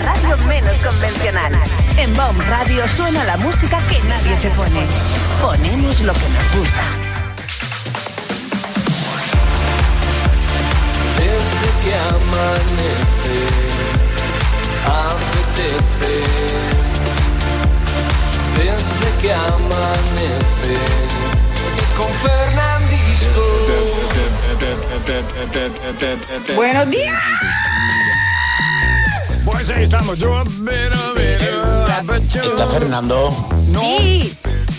radio menos convencional. En Bomb Radio suena la música que nadie te pone. Ponemos lo que nos gusta. Desde que amanece, apetece. Desde que amanece, con Fernandisco. ¡Buenos días! Pues ahí estamos. ¿Está Fernando? No. Sí.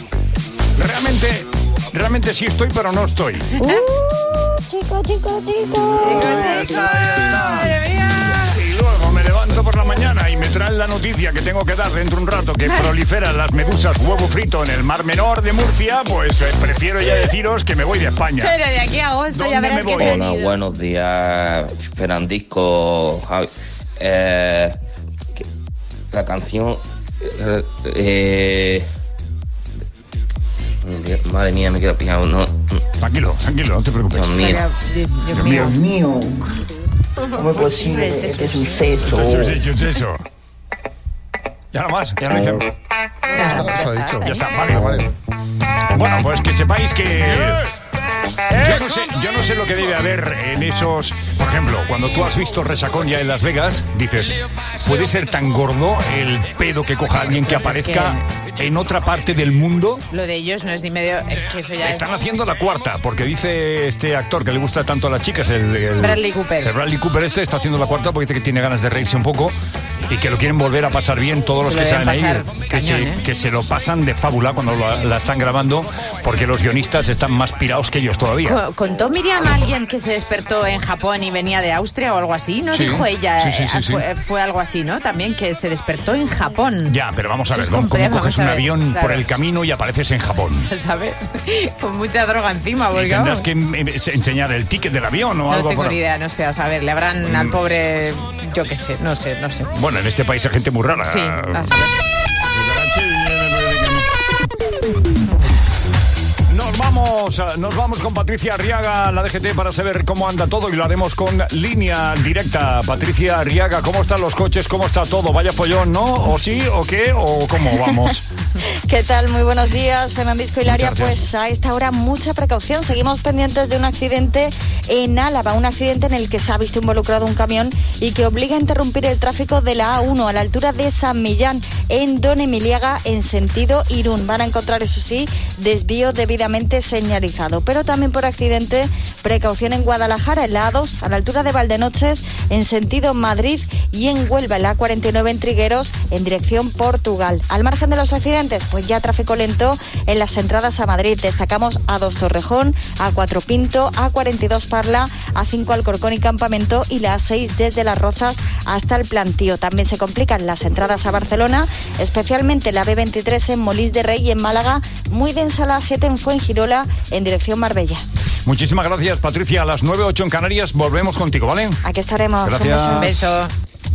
Realmente sí estoy, pero no estoy. Chico. Ya está. Y luego me levanto por la mañana y me traen la noticia que tengo que dar dentro de un rato que proliferan las medusas huevo frito en el Mar Menor de Murcia. Pues prefiero ya deciros que me voy de España. Pero de aquí a agosto ya verás que se Hola, buenos días, Fernandisco, Javi. La canción... madre mía, me quedo pillado. No. Tranquilo, no te preocupes. Dios mío. ¿Cómo es posible este suceso? Suceso. Ya no más, ya no hice. Ya está, vale. Bueno, pues que sepáis que... Yo no sé lo que debe haber en esos... Por ejemplo, cuando tú has visto Resacón ya en Las Vegas, dices, ¿puede ser tan gordo el pedo que coja alguien que aparezca en otra parte del mundo? Lo de ellos no es ni medio... Es que eso ya Están haciendo la cuarta, porque dice este actor que le gusta tanto a las chicas, el Bradley Cooper. El Bradley Cooper está haciendo la cuarta porque dice que tiene ganas de reírse un poco y que lo quieren volver a pasar bien todos los que salen ahí. Que se lo pasan de fábula cuando la están grabando, porque los guionistas están más pirados que ellos todavía. ¿Contó Miriam a alguien que se despertó en Japón y venía de Austria o algo así? ¿No Sí. dijo ella? Sí. Fue algo así, ¿no? También que se despertó en Japón. Ya, pero vamos a ver, Eso es ¿cómo complejo, coges vamos a un ver, avión claro. por el camino y apareces en Japón? ¿Sabes? Con mucha droga encima, Y porque tendrás vamos. que enseñar el ticket del avión o No algo. tengo ni idea, no sé, a saber, le habrán al pobre, yo qué sé, no sé. Bueno, en este país hay gente muy rara. Sí, a saber. Nos vamos con Patricia Arriaga, la DGT, para saber cómo anda todo, y lo haremos con línea directa. Patricia Arriaga, ¿cómo están los coches? ¿Cómo está todo? Vaya follón, ¿no? ¿O sí? ¿O qué? ¿O cómo vamos? ¿Qué tal? Muy buenos días, Fernandisco y Laria. Pues a esta hora mucha precaución. Seguimos pendientes de un accidente en Álava, un accidente en el que se ha visto involucrado un camión y que obliga a interrumpir el tráfico de la A1 a la altura de San Millán, en Don Emiliaga, en sentido Irún. Van a encontrar, eso sí, desvío debidamente señalizado. Pero también por accidente, precaución en Guadalajara, en la A2, a la altura de Valdenoches, en sentido Madrid, y en Huelva, en la A49 en Trigueros, en dirección Portugal. Al margen de los accidentes, pues ya tráfico lento en las entradas a Madrid. Destacamos A2 Torrejón, A4 Pinto, A42 Parla, A5 Alcorcón y Campamento, y la A6 desde Las Rozas hasta el Plantío. También se complican las entradas a Barcelona, especialmente la B23 en Molins de Rey y en Málaga, muy densa la A7 en Fuengirola, en dirección Marbella. Muchísimas gracias, Patricia. A las 9:08 en Canarias volvemos contigo, ¿vale? Aquí estaremos. Gracias. Un beso.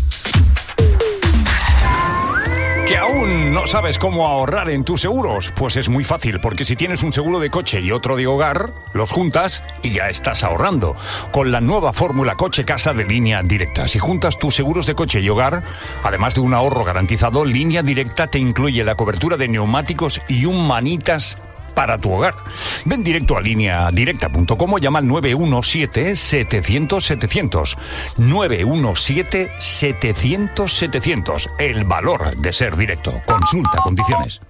¿Que aún no sabes cómo ahorrar en tus seguros? Pues es muy fácil, porque si tienes un seguro de coche y otro de hogar, los juntas y ya estás ahorrando. Con la nueva fórmula Coche-Casa de Línea Directa. Si juntas tus seguros de coche y hogar, además de un ahorro garantizado, Línea Directa te incluye la cobertura de neumáticos y un manitas para tu hogar. Ven directo a lineadirecta.com o llama al 917-700-700. 917-700-700. El valor de ser directo. Consulta condiciones.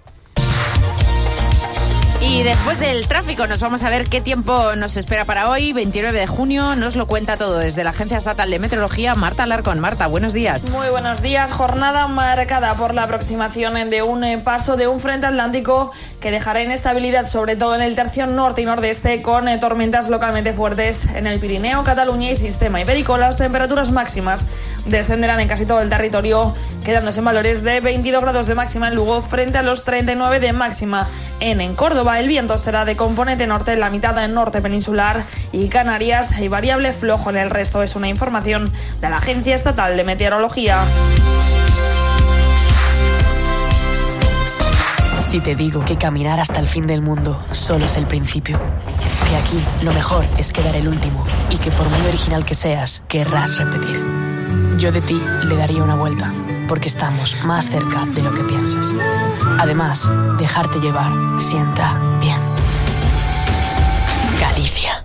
Y después del tráfico nos vamos a ver qué tiempo nos espera para hoy, 29 de junio. Nos lo cuenta todo desde la Agencia Estatal de Meteorología, Marta Alarcón. Marta, buenos días. Muy buenos días. Jornada marcada por la aproximación de un paso de un frente atlántico que dejará inestabilidad, sobre todo en el tercio norte y nordeste, con tormentas localmente fuertes en el Pirineo, Cataluña y Sistema Ibérico. Las temperaturas máximas descenderán en casi todo el territorio, quedándose en valores de 22 grados de máxima en Lugo frente a los 39 de máxima en Córdoba. El viento será de componente norte en la mitad del norte peninsular y Canarias, y variable flojo en el resto. Es una información de la Agencia Estatal de Meteorología. Si te digo que caminar hasta el fin del mundo solo es el principio, que aquí lo mejor es quedar el último y que por muy original que seas, querrás repetir. Yo de ti le daría una vuelta. porque estamos más cerca de lo que piensas. Además, dejarte llevar sienta bien. Galicia.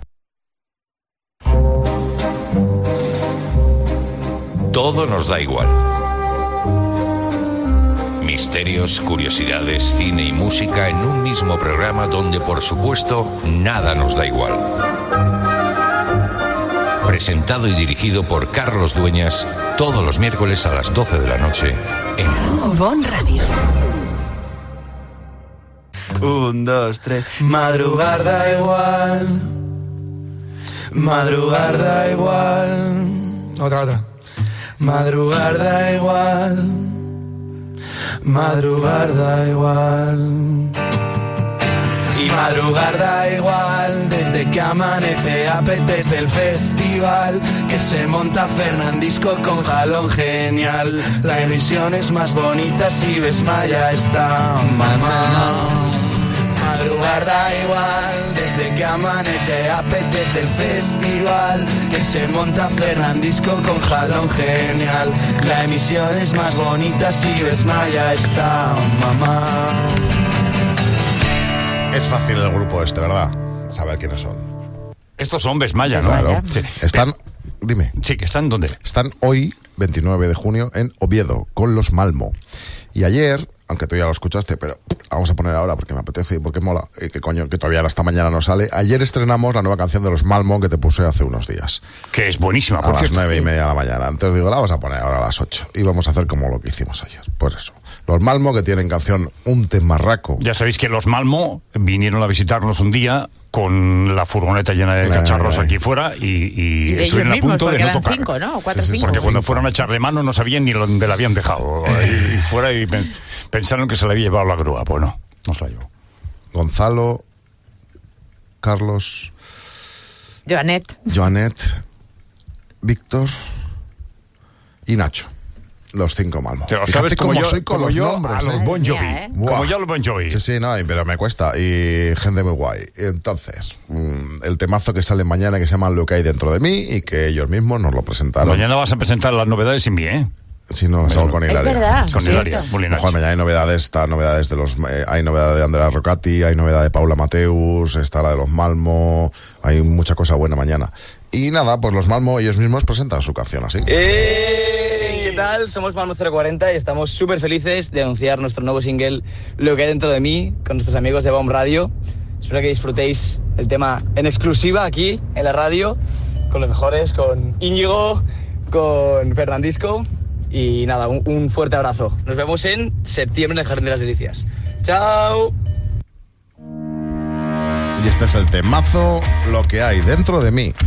Todo nos da igual. Misterios, curiosidades, cine y música en un mismo programa donde, por supuesto, nada nos da igual. Presentado y dirigido por Carlos Dueñas, todos los miércoles a las 12 de la noche en Bon Radio. 1, 2, 3. Madrugar da igual. Madrugar da igual. Otra. Madrugar da igual. Madrugar da igual. Y madrugar da igual. Desde que amanece apetece el festival que se monta Fernandisco con jalón genial. La emisión es más bonita si ves Maya está mamá. Madrugar da igual, desde que amanece apetece el festival que se monta Fernandisco con jalón genial. La emisión es más bonita si ves Maya está mamá. Es fácil el grupo este, ¿verdad? Saber quiénes son. Estos son Besmaya, ¿no? Claro. Sí. Están, dime. Sí, que están ¿dónde? Están hoy, 29 de junio, en Oviedo, con Los Malmo. Y ayer, aunque tú ya lo escuchaste, pero vamos a poner ahora porque me apetece y porque mola, y que coño, que todavía hasta mañana no sale. Ayer estrenamos la nueva canción de Los Malmo que te puse hace unos días. Que es buenísima, por cierto. A las 9:30 de la mañana. Entonces digo, la vamos a poner ahora a las 8. Y vamos a hacer como lo que hicimos ayer. Pues eso. Los Malmo, que tienen canción Un Temarraco. Ya sabéis que Los Malmo vinieron a visitarnos un día con la furgoneta llena de cacharros aquí fuera y estuvieron a punto de no tocar. 5, ¿no? 4 o 5. Porque cuando fueron a echarle mano no sabían ni dónde la habían dejado. Y fuera y pensaron que se la había llevado la grúa. Pues no se la llevó. Gonzalo, Carlos, Joanet, Víctor y Nacho. Los 5 Malmo. Pero sabes cómo yo soy con los nombres, a los Bon Jovi. Como yo a los Bon Jovi. Sí, no, pero me cuesta. Y gente muy guay. Entonces, el temazo que sale mañana que se llama Lo que hay dentro de mí y que ellos mismos nos lo presentaron. Mañana vas a presentar las novedades sin mí, ¿eh? Sí, no, salgo con Hilaria. Es verdad. Con Hilaria. Mejor mañana hay novedades, de los, hay novedad de Andrea Rocati, hay novedad de Paula Mateus, está la de Los Malmo, hay mucha cosa buena mañana. Y nada, pues Los Malmo ellos mismos presentan su canción así. ¿Qué tal? Somos Malmo 040 y estamos súper felices de anunciar nuestro nuevo single Lo que hay dentro de mí con nuestros amigos de Bon Radio. Espero que disfrutéis el tema en exclusiva aquí en la radio con los mejores, con Íñigo, con Fernandisco. Y nada, un fuerte abrazo. Nos vemos en septiembre en el Jardín de las Delicias. ¡Chao! Y este es el temazo Lo que hay dentro de mí.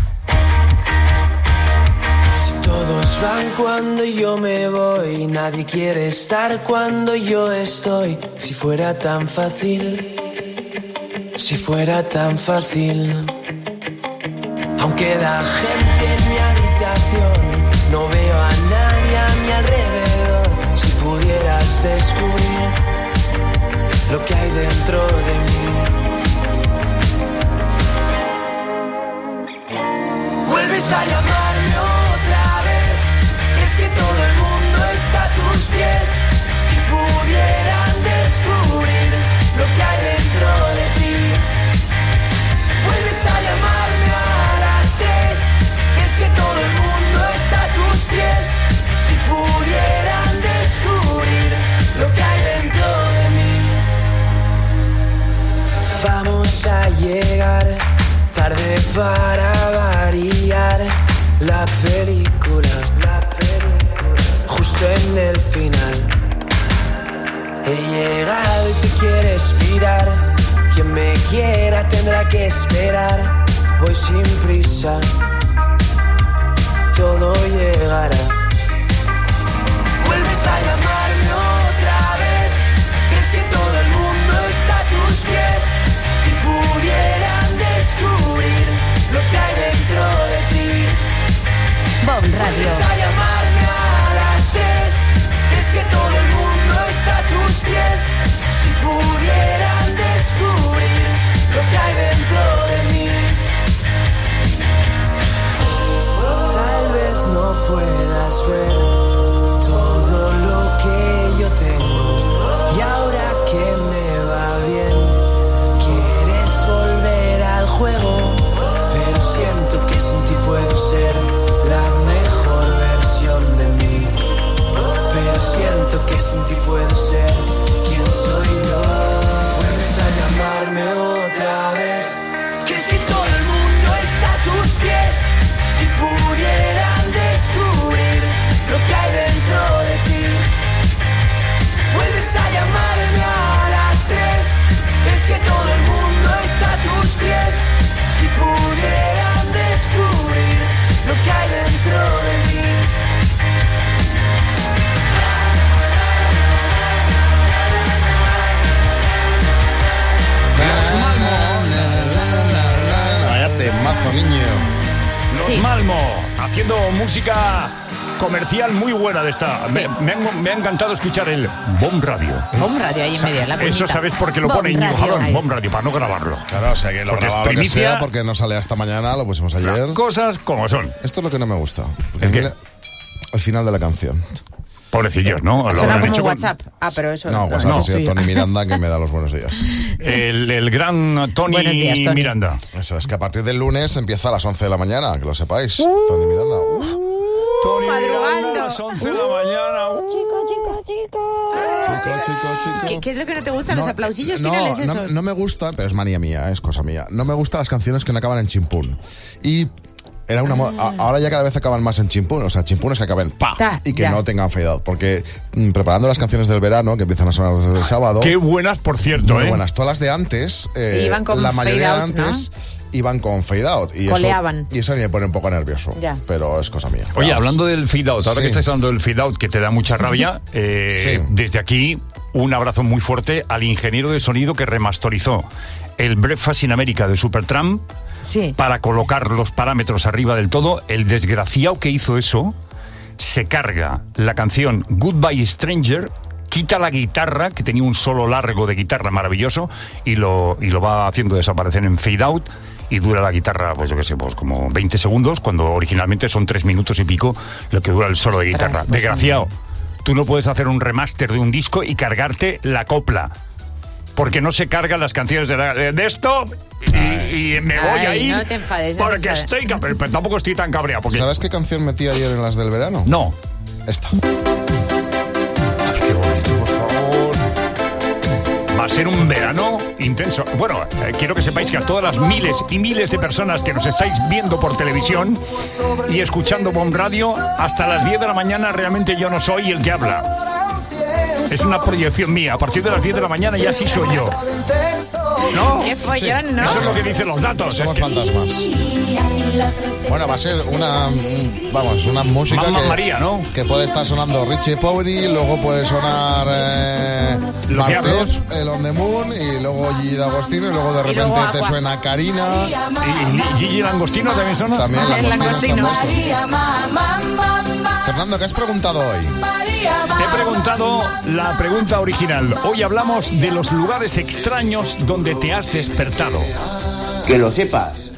Todos van cuando yo me voy, nadie quiere estar cuando yo estoy. Si fuera tan fácil, si fuera tan fácil. Aunque da gente en mi habitación, no veo a nadie a mi alrededor. Si pudieras descubrir lo que hay dentro de mí. Vuelves a llamarme otra vez. ¿Crees que todo el mundo está a tus pies? Si pudieran descubrir lo que hay dentro de ti. Vuelves a llamarme a las 3. ¿Crees que todo el mundo está a tus pies? Si pudieran descubrir lo que hay dentro de mí. Vamos a llegar tarde para variar la película, justo en el final. He llegado y te quieres mirar. Quien me quiera tendrá que esperar. Voy sin prisa, todo llegará. Vuelves a llamarme otra vez. ¿Crees que todo el mundo está a tus pies? Si pudieran descubrir lo que hay dentro de ti. Bon Radio. Vuelves a llamarme a las 3. ¿Crees que todo el mundo está a tus pies? Si pudieran descubrir lo que hay dentro de mí. Tal vez no puedas ver todo lo Malmo, haciendo música comercial muy buena de esta. Sí. Me ha encantado escuchar el Bomb Radio. Bomb Radio ahí en medio, la Eso sabes por qué lo pone Íñigo Jalón, Bomb Radio, para no grabarlo. Claro, o sea que lo porque grababa es lo que primicia. sea, porque no sale hasta mañana, lo pusimos ayer. Las cosas como son. Esto es lo que no me gusta. ¿El qué? Al final de la canción. Pobrecillos, ¿no? Lo Suena habrán como hecho WhatsApp. Pero eso No, WhatsApp ha sido Tony Miranda que me da los buenos días. El gran Tony, Buenos días, Tony. Miranda. Eso es que a partir del lunes empieza a las 11 de la mañana, que lo sepáis. Tony Miranda. Tony madrugando. Miranda a las 11 de la mañana. Chico. ¿Qué es lo que no te gustan? ¿Los aplausillos finales esos? No me gusta, pero es manía mía, es cosa mía. No me gustan las canciones que no acaban en chimpún. Y era una moda. Ahora ya cada vez acaban más en chimpún. O sea, chimpunes que acaben pa y que no tengan fade out. Porque preparando las canciones del verano, que empiezan a sonar desde el sábado. Qué buenas, por cierto, muy buenas. Todas las de antes, iban con la mayoría fade out, de antes iban con fade out. Y coleaban. Eso me pone un poco nervioso. Ya. Pero es cosa mía. Oye, hablando del fade out, ahora que estás hablando del fade out, que te da mucha rabia, desde aquí un abrazo muy fuerte al ingeniero de sonido que remasterizó el Breakfast in America de Supertramp para colocar los parámetros arriba del todo. El desgraciado que hizo eso se carga la canción Goodbye Stranger, quita la guitarra, que tenía un solo largo de guitarra maravilloso, y lo va haciendo desaparecer en fade out. Y dura la guitarra, pues yo qué sé, pues como 20 segundos, cuando originalmente son 3 minutos y pico lo que dura el solo de guitarra. Desgraciado, tú no puedes hacer un remaster de un disco y cargarte la copla, porque no se cargan las canciones de esto y me voy a ir. No te enfades, porque estoy pero tampoco estoy tan cabreado. Porque... ¿Sabes qué canción metí ayer en las del verano? No. Esta. Qué bonito, por favor. Va a ser un verano intenso. Bueno, quiero que sepáis que a todas las miles y miles de personas que nos estáis viendo por televisión y escuchando Bomb Radio, hasta las 10 de la mañana realmente yo no soy el que habla. Es una proyección mía. A partir de las 10 de la mañana ya sí soy yo. ¿No? Qué follón, ¿no? Eso es lo que dicen los datos. Somos fantasmas. Bueno, va a ser una música Mamma María, ¿no? Que puede estar sonando Richie Poveri, luego puede sonar Martés, el On The Moon, y luego Gigi D'Agostino, y luego de repente te suena Karina. ¿Y Gigi Langostino también suena? También Langostino. Fernando, ¿qué has preguntado hoy? Te he preguntado la pregunta original. Hoy hablamos de los lugares extraños donde te has despertado. Que lo sepas.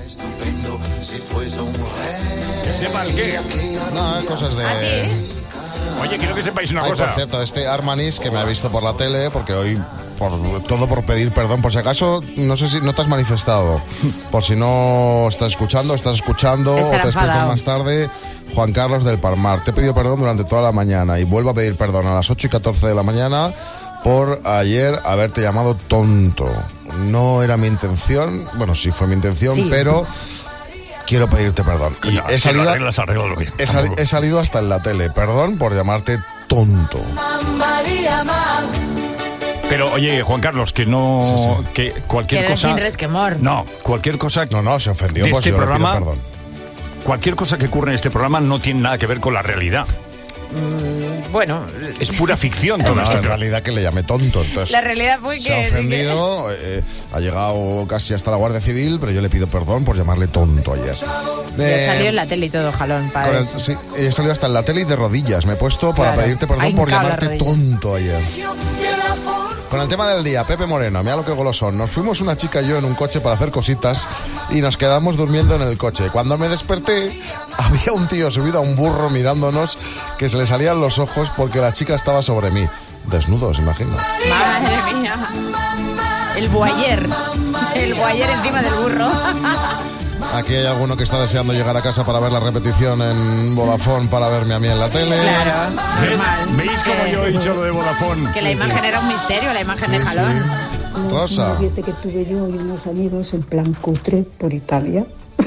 ¿Que sepa el qué? No, cosas de... Oye, quiero que sepáis una cosa. Por cierto, este Armanis que me ha visto por la tele, porque hoy, por pedir perdón, por si acaso, no sé si no te has manifestado, por si no estás escuchando, o te despiertas más tarde. Juan Carlos del Palmar, te he pedido perdón durante toda la mañana y vuelvo a pedir perdón a las 8:14 de la mañana por ayer haberte llamado tonto. No era mi intención, bueno, sí fue mi intención, pero quiero pedirte perdón. Y he salido hasta en la tele. Perdón por llamarte tonto. Pero oye, Juan Carlos, que no... Que cualquier cosa... sin resquemor. No, cualquier cosa... No, se ofendió. De Pues este yo le pido programa... perdón. Cualquier cosa que ocurre en este programa no tiene nada que ver con la realidad. Bueno, es pura ficción todo esto. En realidad que le llamé tonto. Entonces, la realidad fue que... se ha ofendido, ha llegado casi hasta la Guardia Civil, pero yo le pido perdón por llamarle tonto ayer. Ya salió en la tele y todo, Jalón, para eso. Sí, he salido hasta en la tele y de rodillas. Me he puesto para pedirte perdón por llamarte tonto ayer. Con el tema del día, Pepe Moreno, mira lo que golosón. Nos fuimos una chica y yo en un coche para hacer cositas y nos quedamos durmiendo en el coche. Cuando me desperté, había un tío subido a un burro mirándonos que se le salían los ojos porque la chica estaba sobre mí. Desnudos, imagino. Madre mía. El voyeur encima del burro. Aquí hay alguno que está deseando llegar a casa para ver la repetición en Vodafone para verme a mí en la tele. Claro. ¿Veis cómo yo he dicho lo de Vodafone? Que la imagen era un misterio, la imagen de Jalón. Rosa. Un noviete que tuve yo y unos amigos en plan cutre por Italia.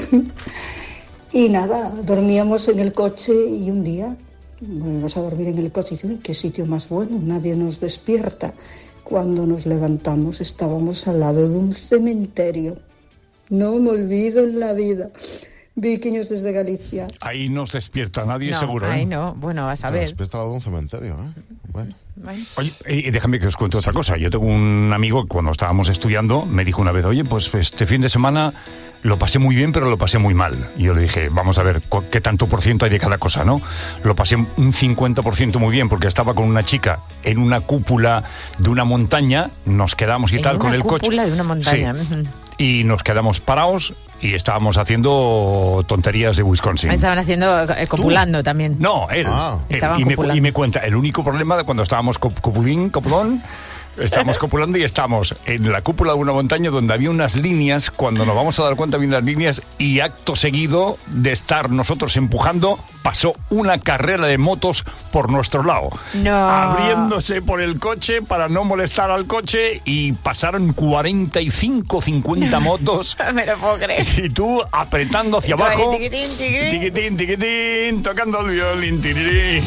Y nada, dormíamos en el coche y un día volvimos a dormir en el coche y dije, uy, qué sitio más bueno, nadie nos despierta. Cuando nos levantamos estábamos al lado de un cementerio. No me olvido en la vida. Vikingos desde Galicia. Ahí no se despierta nadie, seguro. Ahí no, bueno, a saber. Se despierta al lado de un cementerio, ¿eh? Oye, y déjame que os cuente otra cosa. Yo tengo un amigo que cuando estábamos estudiando me dijo una vez, oye, pues este fin de semana lo pasé muy bien, pero lo pasé muy mal. Y yo le dije, vamos a ver, ¿qué tanto por ciento hay de cada cosa, no? Lo pasé un 50% muy bien, porque estaba con una chica en una cúpula de una montaña, nos quedamos y tal con el coche. En una cúpula de una montaña. Sí. Y nos quedamos parados y estábamos haciendo tonterías de Wisconsin. Estaban haciendo, copulando también. No, él. Estaban y copulando. me cuenta, el único problema de cuando estábamos copulón, estábamos copulando y estamos en la cúpula de una montaña donde había unas líneas, cuando nos vamos a dar cuenta había unas líneas y acto seguido de estar nosotros empujando, pasó una carrera de motos por nuestro lado. No. Abriéndose por el coche para no molestar al coche y pasaron 45, 50 motos. Me lo puedo creer. Y tú apretando hacia abajo. Tiquitín, tiquitín. Tiquitín, tiquitín, tocando el violín. Tirirí.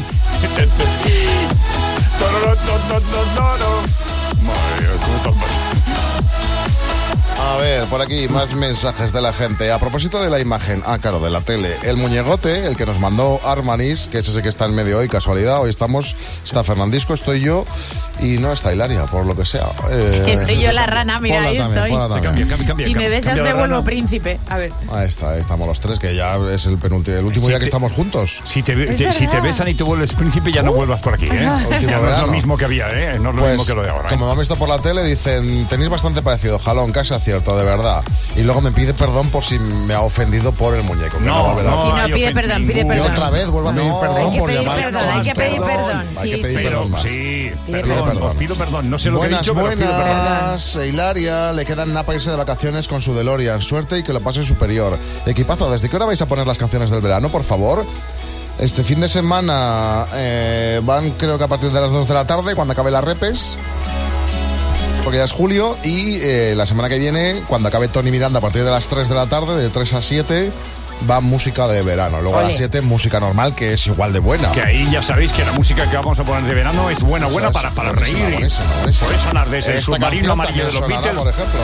A ver, por aquí más mensajes de la gente. A propósito de la imagen, claro, de la tele. El muñegote, el que nos mandó Armanis, que es ese que está en medio hoy, casualidad. Hoy está Fernandisco, estoy yo y no está Hilaria, por lo que sea. Estoy yo la rana, mira, ahí estoy. Cambia, si me besas me vuelvo príncipe. A ver. Ahí estamos los tres, que ya es el último día que estamos juntos. Si te besan y te vuelves príncipe, ya no vuelvas por aquí, ¿eh? Ya no es lo mismo que había, ¿eh? No es lo mismo que lo de ahora. Como me han visto por la tele, dicen, tenéis bastante parecido, jalón, casi acierto, de verdad. Y luego me pide perdón por si me ha ofendido por el muñeco. Si no, pide perdón. Y otra vez vuelvo a pedir perdón por llamar. Hay que pedir perdón. Sí, os pido perdón. No sé lo que he dicho, pero os pido perdón. Buenas, Hilaria, le quedan nada para irse de vacaciones con su DeLorean. Suerte y que lo pase superior. Equipazo, ¿desde qué hora vais a poner las canciones del verano, por favor? Este fin de semana van, creo que a partir de las 2 de la tarde, cuando acabe las repes, porque ya es julio, y la semana que viene, cuando acabe Tony Miranda, a partir de las 3 de la tarde, de 3 a 7, va música de verano. Luego a las 7, música normal, que es igual de buena. Que ahí ya sabéis que la música que vamos a poner de verano es buena para reír. Puede sonar desde el submarino amarillo de los Beatles, por ejemplo.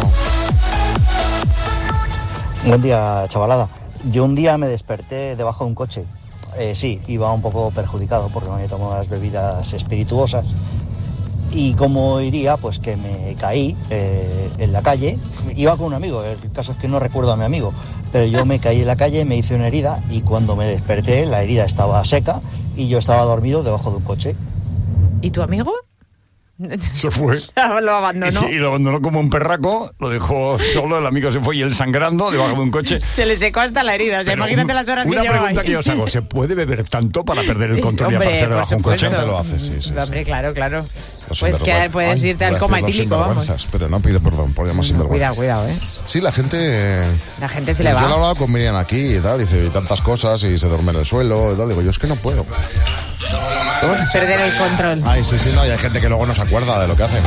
Buen día, chavalada. Yo un día me desperté debajo de un coche. Sí, iba un poco perjudicado porque no había tomado las bebidas espirituosas. Y como iría, pues que me caí en la calle. Iba con un amigo, el caso es que no recuerdo a mi amigo, pero yo me caí en la calle, me hice una herida y cuando me desperté la herida estaba seca y yo estaba dormido debajo de un coche. ¿Y tu amigo? Se fue. Lo abandonó. Y lo abandonó como un perraco, lo dejó solo, el amigo se fue y él sangrando debajo de un coche. Se le secó hasta la herida, o sea, imagínate las horas que lleva. Una pregunta que yo os hago, ¿se puede beber tanto para perder el control y aparecer debajo de un coche? Te lo hace, sí. Hombre, claro. Pues que puedes irte al coma etílico, vamos. Pero no pide perdón, porque más sinvergüenza. Cuidado, Sí, la gente se le va. Yo lo he hablado con Miriam aquí y tal, dice tantas cosas y se duerme en el suelo y tal. Digo, yo es que no puedo. Perder el control. Ay, sí, no, y hay gente que luego no se acuerda de lo que hace.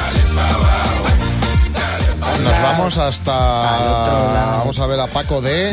Nos vamos hasta... Vamos a ver a Paco de...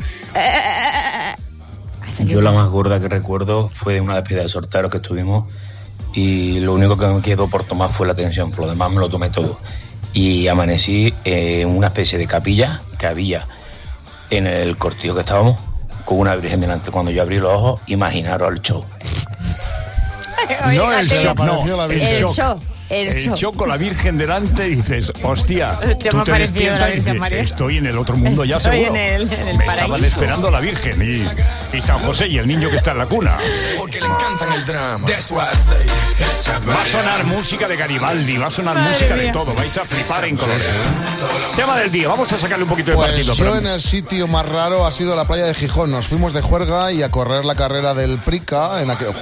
Yo la más gorda que recuerdo fue de una despedida de solteros que estuvimos y lo único que me quedó por tomar fue la tensión, por lo demás me lo tomé todo. Y amanecí en una especie de capilla que había en el cortillo que estábamos con una virgen delante. Cuando yo abrí los ojos, imaginaros el show. No el shock, no, el show. El show con la Virgen delante, dices, hostia, tú te despiertas y dices, estoy en el otro mundo ya seguro. En el me estaban esperando la Virgen y San José y el niño que está en la cuna. Porque le encantan el drama. Va a sonar música de Garibaldi, va a sonar música de todo, vais a flipar en colores. Tema del día, vamos a sacarle un poquito de partido. Yo en el sitio más raro ha sido la playa de Gijón. Nos fuimos de juerga y a correr la carrera del Prica en aquel,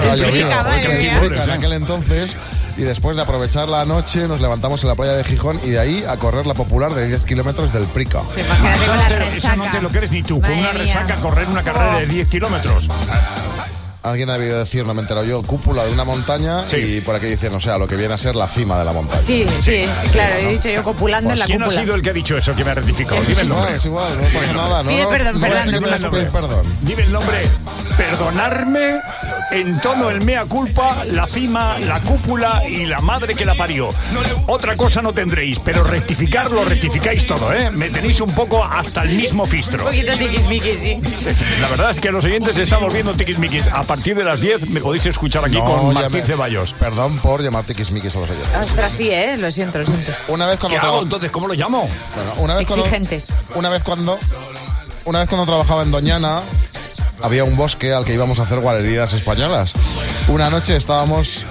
en aquel entonces. Y después de aprovechar la noche nos levantamos en la playa de Gijón y de ahí a correr la popular de 10 kilómetros del Prica. Eso no te lo crees ni tú, con una resaca correr una carrera de 10 kilómetros. Alguien ha debido decir, no me he enterado yo, cúpula de una montaña y por aquí dicen, o sea, lo que viene a ser la cima de la montaña. Sí, claro, he dicho yo copulando en la ¿Quién cúpula. ¿Quién ha sido el que ha dicho eso, que me ha rectificado? Dime el nombre. Es igual, no pasa nada. Pide perdón, Dime el nombre. Dime el nombre. Perdonarme en tono el mea culpa, la cima, la cúpula y la madre que la parió. Otra cosa no tendréis, pero rectificar lo rectificáis todo, ¿eh? Me tenéis un poco hasta el mismo fistro. Un poquito tiquismiquis, sí. La verdad es que los oyentes se están volviendo tiquismiquis. A partir de las 10 me podéis escuchar aquí con Martín Ceballos. Perdón por llamar tiquismiquis a los oyentes. Ostras, sí, lo siento. Una vez cuando ¿Qué hago entonces? ¿Cómo lo llamo? Bueno, exigentes. Una vez cuando trabajaba en Doñana, había un bosque al que íbamos a hacer guarrerías españolas. Una noche estábamos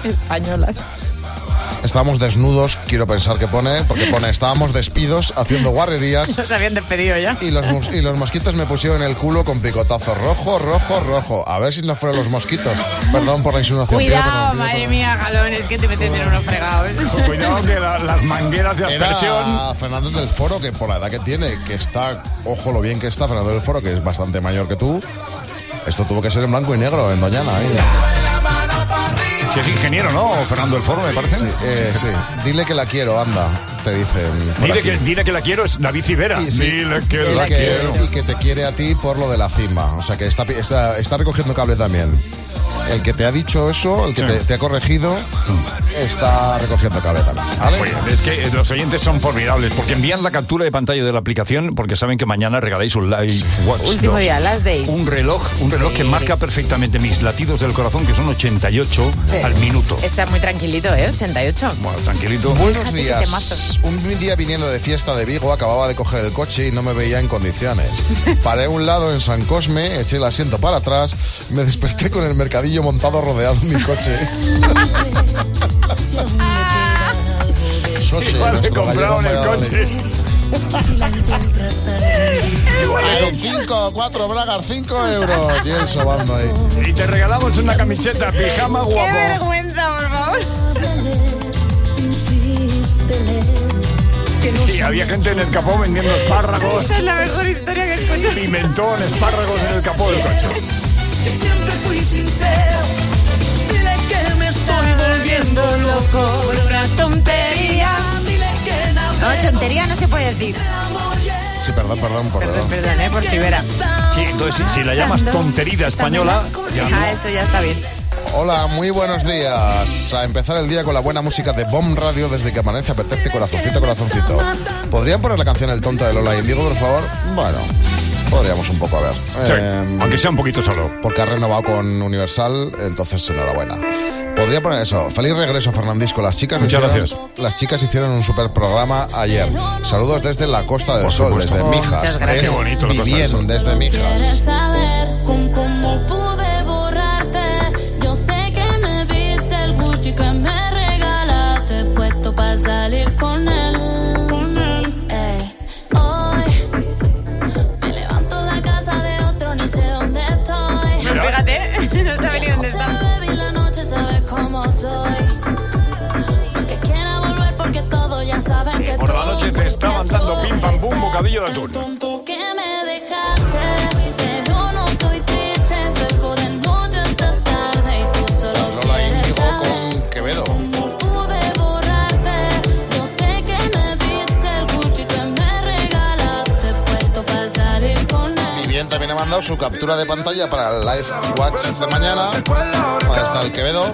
desnudos, quiero pensar que pone, porque pone estábamos despidos haciendo guarrerías. Nos habían despedido ya. Y los mosquitos me pusieron el culo con picotazo rojo. A ver si no fueron los mosquitos. Perdón por la insinuación. Cuidado, madre mía, galones, que te metes en unos fregados. Cuidado que las mangueras de aspersión. Era Fernando del Foro, que por la edad que tiene, que está, ojo lo bien que está Fernando del Foro, que es bastante mayor que tú. Esto tuvo que ser en blanco y negro, en Doñana. Que es ingeniero, ¿no? Fernando del Foro, me parece. Sí. Dile que la quiero, anda, te dicen. Dile que la quiero es David Civera. Sí, dile que la quiero. Y que te quiere a ti por lo de la cima. O sea, que está recogiendo cable también. El que te ha dicho eso, el que te ha corregido, está recogiendo cable también, ¿vale? Oye, es que los oyentes son formidables, porque envían la captura de pantalla de la aplicación, porque saben que mañana regaláis un Live Watch 2. Último día, Last Day. Un reloj que marca perfectamente mis latidos del corazón, que son 88 al minuto. Está muy tranquilito, 88. Bueno, tranquilito. Buenos días. Un día viniendo de fiesta de Vigo, acababa de coger el coche y no me veía en condiciones. Paré a un lado en San Cosme, eché el asiento para atrás, me desperté con el mercadillo montado rodeado en mi coche. Igual he comprado en el coche. Con 5, 4 bragas, 5 euros. Y el sobando ahí. Y te regalamos una camiseta, pijama guapo. ¡Qué vergüenza, por favor! Y había gente en el capó vendiendo espárragos. Esta es la mejor historia que he escuchado. Pimentón, espárragos en el capó del coche. Que siempre fui sincero. Dile que me estoy volviendo loco por una tontería. Dile que no, tontería no se puede decir. Sí, perdón. Perdón, por Rivera. Sí, entonces si la llamas tontería española, ya eso ya está bien. Hola, muy buenos días. A empezar el día con la buena música de Bomb Radio. Desde que amanece apetece corazoncito. ¿Podrían poner la canción El tonto de Lola Indigo, por favor? Bueno, podríamos un poco, a ver. Sí, aunque sea un poquito solo. Porque ha renovado con Universal, entonces enhorabuena. Podría poner eso. Feliz regreso, Fernandisco. Muchas gracias. Las chicas hicieron un super programa ayer. Saludos desde la Costa del Sol, desde Mijas. Muchas gracias. Qué bonito la Costa del Sol. Desde Mijas. ¿Quieres saber cómo pude borrarte? Yo sé que me viste el Gucci que me regalaste, puesto para salir con él. Hoy me levanto en la casa de otro, ni sé dónde estoy. Fíjate, no sabe ni dónde está. La noche sabe cómo soy. No que quiera volver porque todos ya saben que por la noche te estaban dando pim pam pum bocadillo de atún. Tonto que me dejaste, pero no estoy triste, cerco de noche esta tarde y tú solo Lola Indigo con Quevedo. cómo pude borrarte. Yo sé que me viste el Gucci que me regalaste, puesto para salir con él. Y bien, también ha mandado su captura de pantalla para el Live Watch de mañana. Ahí está el Quevedo.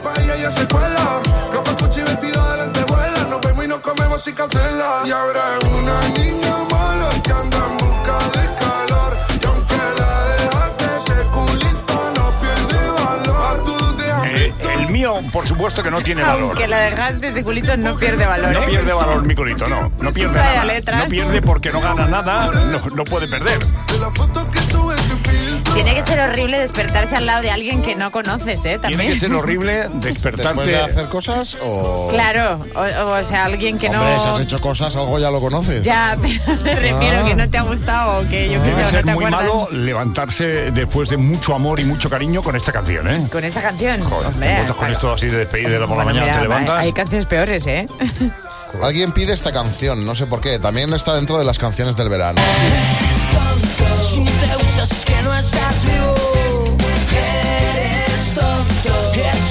Comemos y cautela. Y ahora es una niña mala que anda en busca de calor. Y aunque la dejaste, ese culito no pierde valor. El mío, por supuesto que no tiene valor. Aunque la dejaste, ese culito no pierde valor. No pierde valor mi culito, no. No pierde Vaya nada. letras. No pierde porque no gana nada, no puede perder. Tiene que ser horrible despertarse al lado de alguien que no conoces, también. Tiene que ser horrible despertarte. ¿Después de hacer cosas o...? Claro, o sea, alguien que Hombre, no... si has hecho cosas, algo ya lo conoces. Ya, pero me refiero que no te ha gustado o que yo qué sé, Debe o no ser te muy acuerdas. malo levantarse después de mucho amor y mucho cariño con esta canción, ¿eh? Con esta canción, Joder, hombre, te encuentras hasta- con esto así de despedida por la Bueno, mañana, mira, te levantas. Hay canciones peores, Alguien pide esta canción, no sé por qué. También está dentro de las canciones del verano. Si te gustas es que no estás vivo. Eres tonto. Eso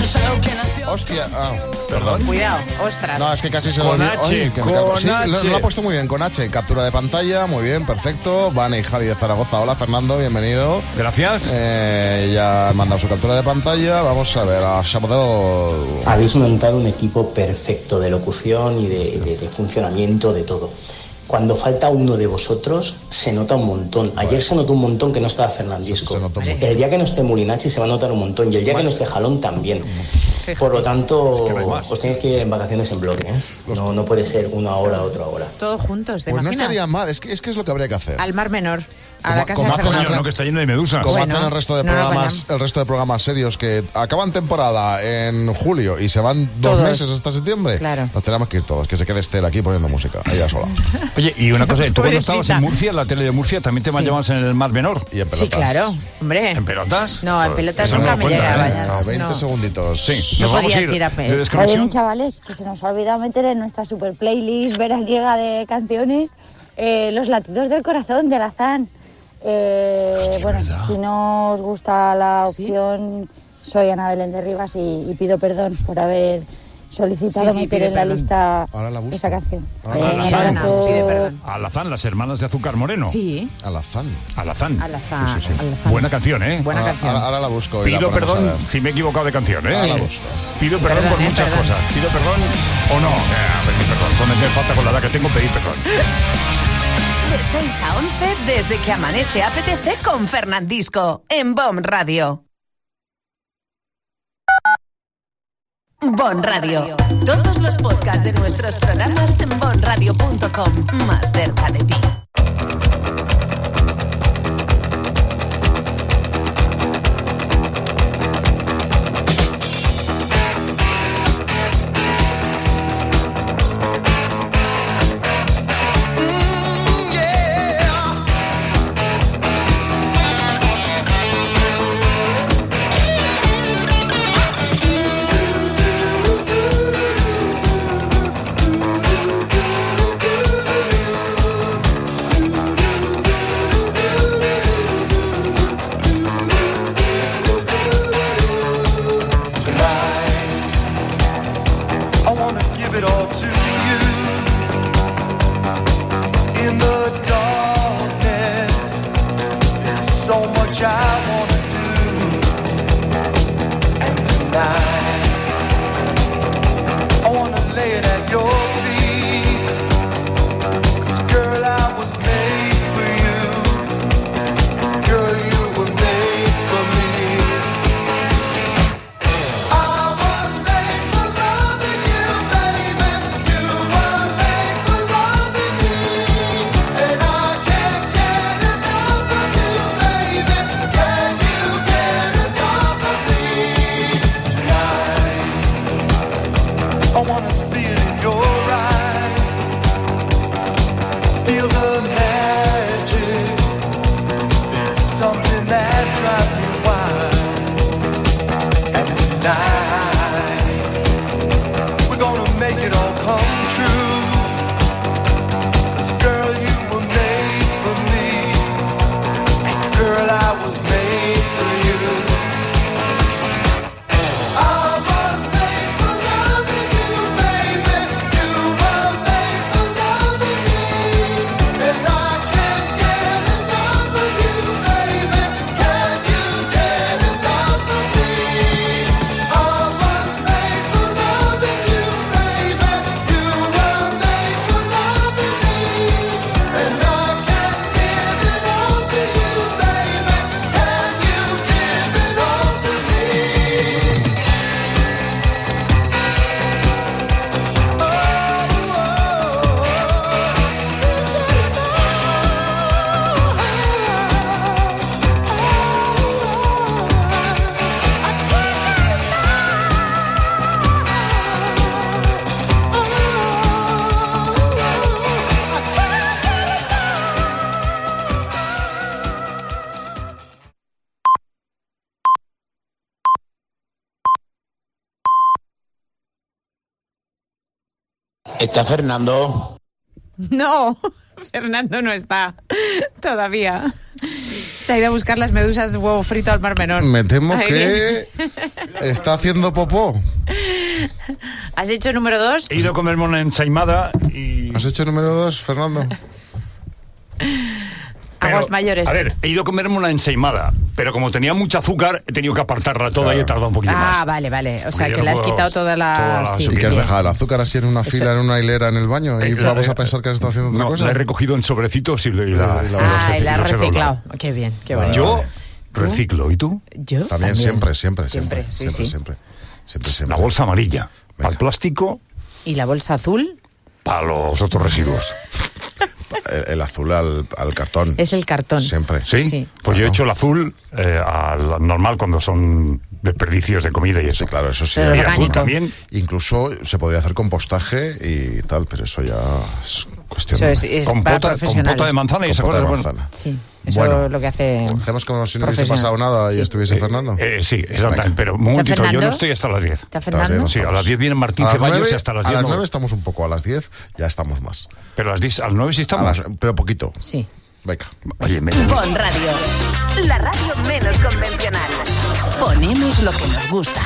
Hostia, perdón. Cuidado, ostras. No, es que casi se lo Con olvidó. H, Ay, que me con cago. Sí, H. lo ha puesto muy bien, con H. Captura de pantalla, muy bien, perfecto. Vane y Javi de Zaragoza. Hola, Fernando, bienvenido. Gracias. Ya han mandado su captura de pantalla. Vamos a ver a Sabadell. Habéis montado un equipo perfecto de locución y de funcionamiento, de todo. Cuando falta uno de vosotros, se nota un montón. Ayer se notó un montón que no estaba Fernandisco. El día que no esté Mulinachi se va a notar un montón. Y el día que no esté Jalón también. Por lo tanto, os tenéis que ir en vacaciones en bloque, ¿eh? No puede ser una hora, otra hora. Todos juntos, ¿te Pues no imaginas? estaría mal, es que es lo que habría que hacer. Al Mar Menor, a la casa de hacen Fernando. No, que está lleno de medusas. Como Bueno, hacen el resto de no lo programas, vayan. el resto de programas serios que acaban temporada en julio y se van 2 Todos. meses hasta septiembre. Claro. Nos tenemos que ir todos, que se quede Esther aquí poniendo música, ella sola. Oye, y una cosa, tú cuando estabas Pobrecita. en Murcia, en la tele de Murcia, también te Sí. llamabas en el Mar Menor. Y en pelotas. Sí, claro, hombre. ¿En pelotas? No, en pelotas Eso no nunca lo me cuenta, llegaba. ¿eh? Ya. 20 No. segunditos. Sí, No nos vamos a podías ir ir a de pe- desconexión. Oye, chavales, que se nos ha olvidado meter en nuestra super playlist veraniega de canciones Los latidos del corazón de Alazán. Bueno, si no os gusta la opción, soy Ana Belén de Rivas y pido perdón por haber solicitado Sí, meter pide en la perdón. lista Ahora la busco. esa canción. Ahora Un la Alazán. abrazo. Pide perdón. Alazán, las hermanas de Azúcar Moreno. Sí. Alazán. Alazán. Alazán, Sí, sí, sí. Alazán. Buena canción, ¿eh? Buena Ahora- canción. Ahora la busco. y la Pido ponemos a perdón ver. si me he equivocado de canción, ¿eh? Ahora la busco. Pido perdón Perdón, por muchas perdón. cosas. Pido perdón o no. Pedir perdón. Son me falta con la edad que tengo pedir perdón. De 6 a 11, desde que amanece apetece con Fernandisco, en BOM Radio. BOM Radio. Todos los podcasts de nuestros programas en bomradio.com. Más cerca de ti. I wanna give it all to you. In the darkness, there's so much I wanna do. And tonight, I wanna lay it at your feet. 'Cause girl, I was made for you. And girl, you were made for me. I was made for loving you, baby. You were made for loving me, and I can't get enough of you, baby. Can you get enough of me tonight? I wanna see it in your eyes, feel the magic. There's something that drives me wild. And tonight, we're gonna make it all come true. 'Cause girl, you were made for me. And girl, I was made for you. I was made for loving you, baby. You were made for loving me. And I can't get enough of you, baby. Can you get enough of me? I was made for loving you, baby. You were made for loving me. And I can't give it all to you, baby. Can you give it all to me? ¿Está Fernando? No, Fernando no está todavía. Se ha ido a buscar las medusas de huevo frito al Mar Menor. Me temo Ahí que está haciendo popó. ¿Has hecho número 2? He ido a comerme una ensaimada y... ¿Has hecho número 2, Fernando? Aguas mayores. A ver, he ido a comerme una ensaimada, pero como tenía mucho azúcar, he tenido que apartarla toda y he tardado un poquito más. Vale. O sea, Porque que le has no puedo- quitado toda la... Sí, ¿Y que has bien. dejado el azúcar así en una Eso- fila, en una hilera en el baño? ¿Y Eso- vamos a pensar que has estado haciendo otra No, cosa? la he recogido en sobrecitos y la Y la has reciclado. Qué bien, qué bonito. Yo reciclo, ¿y tú? Yo También, siempre. Siempre. La bolsa amarilla, para el plástico, ¿Y la bolsa azul? para los otros residuos. El azul al cartón. Es el cartón. Siempre. ¿Sí? Pues yo he hecho el azul al normal cuando son desperdicios de comida y eso. Sí, claro, eso sí. Pero Y orgánico. azul también. Incluso se podría hacer compostaje y tal, pero eso ya es cuestión Eso es para profesionales. Compota de manzana y esa Compota cosa. de bueno. manzana. Sí, eso Bueno. es lo que hace... Hacemos como si no hubiese profesional. pasado nada y Sí. estuviese Fernando. Sí, exactamente. Pero un momentito, yo Fernando? no estoy hasta las 10. ¿Está Fernando? Sí, a las 10 viene Martín A las Ceballos 9, y hasta las a 10 las no. 9 estamos un poco, a las 10 ya estamos más. Pero a las 10, a las 9 sí estamos. Pero poquito. Sí. Venga. Oye, Bon Radio, la radio menos convencional. Ponemos lo que nos gusta.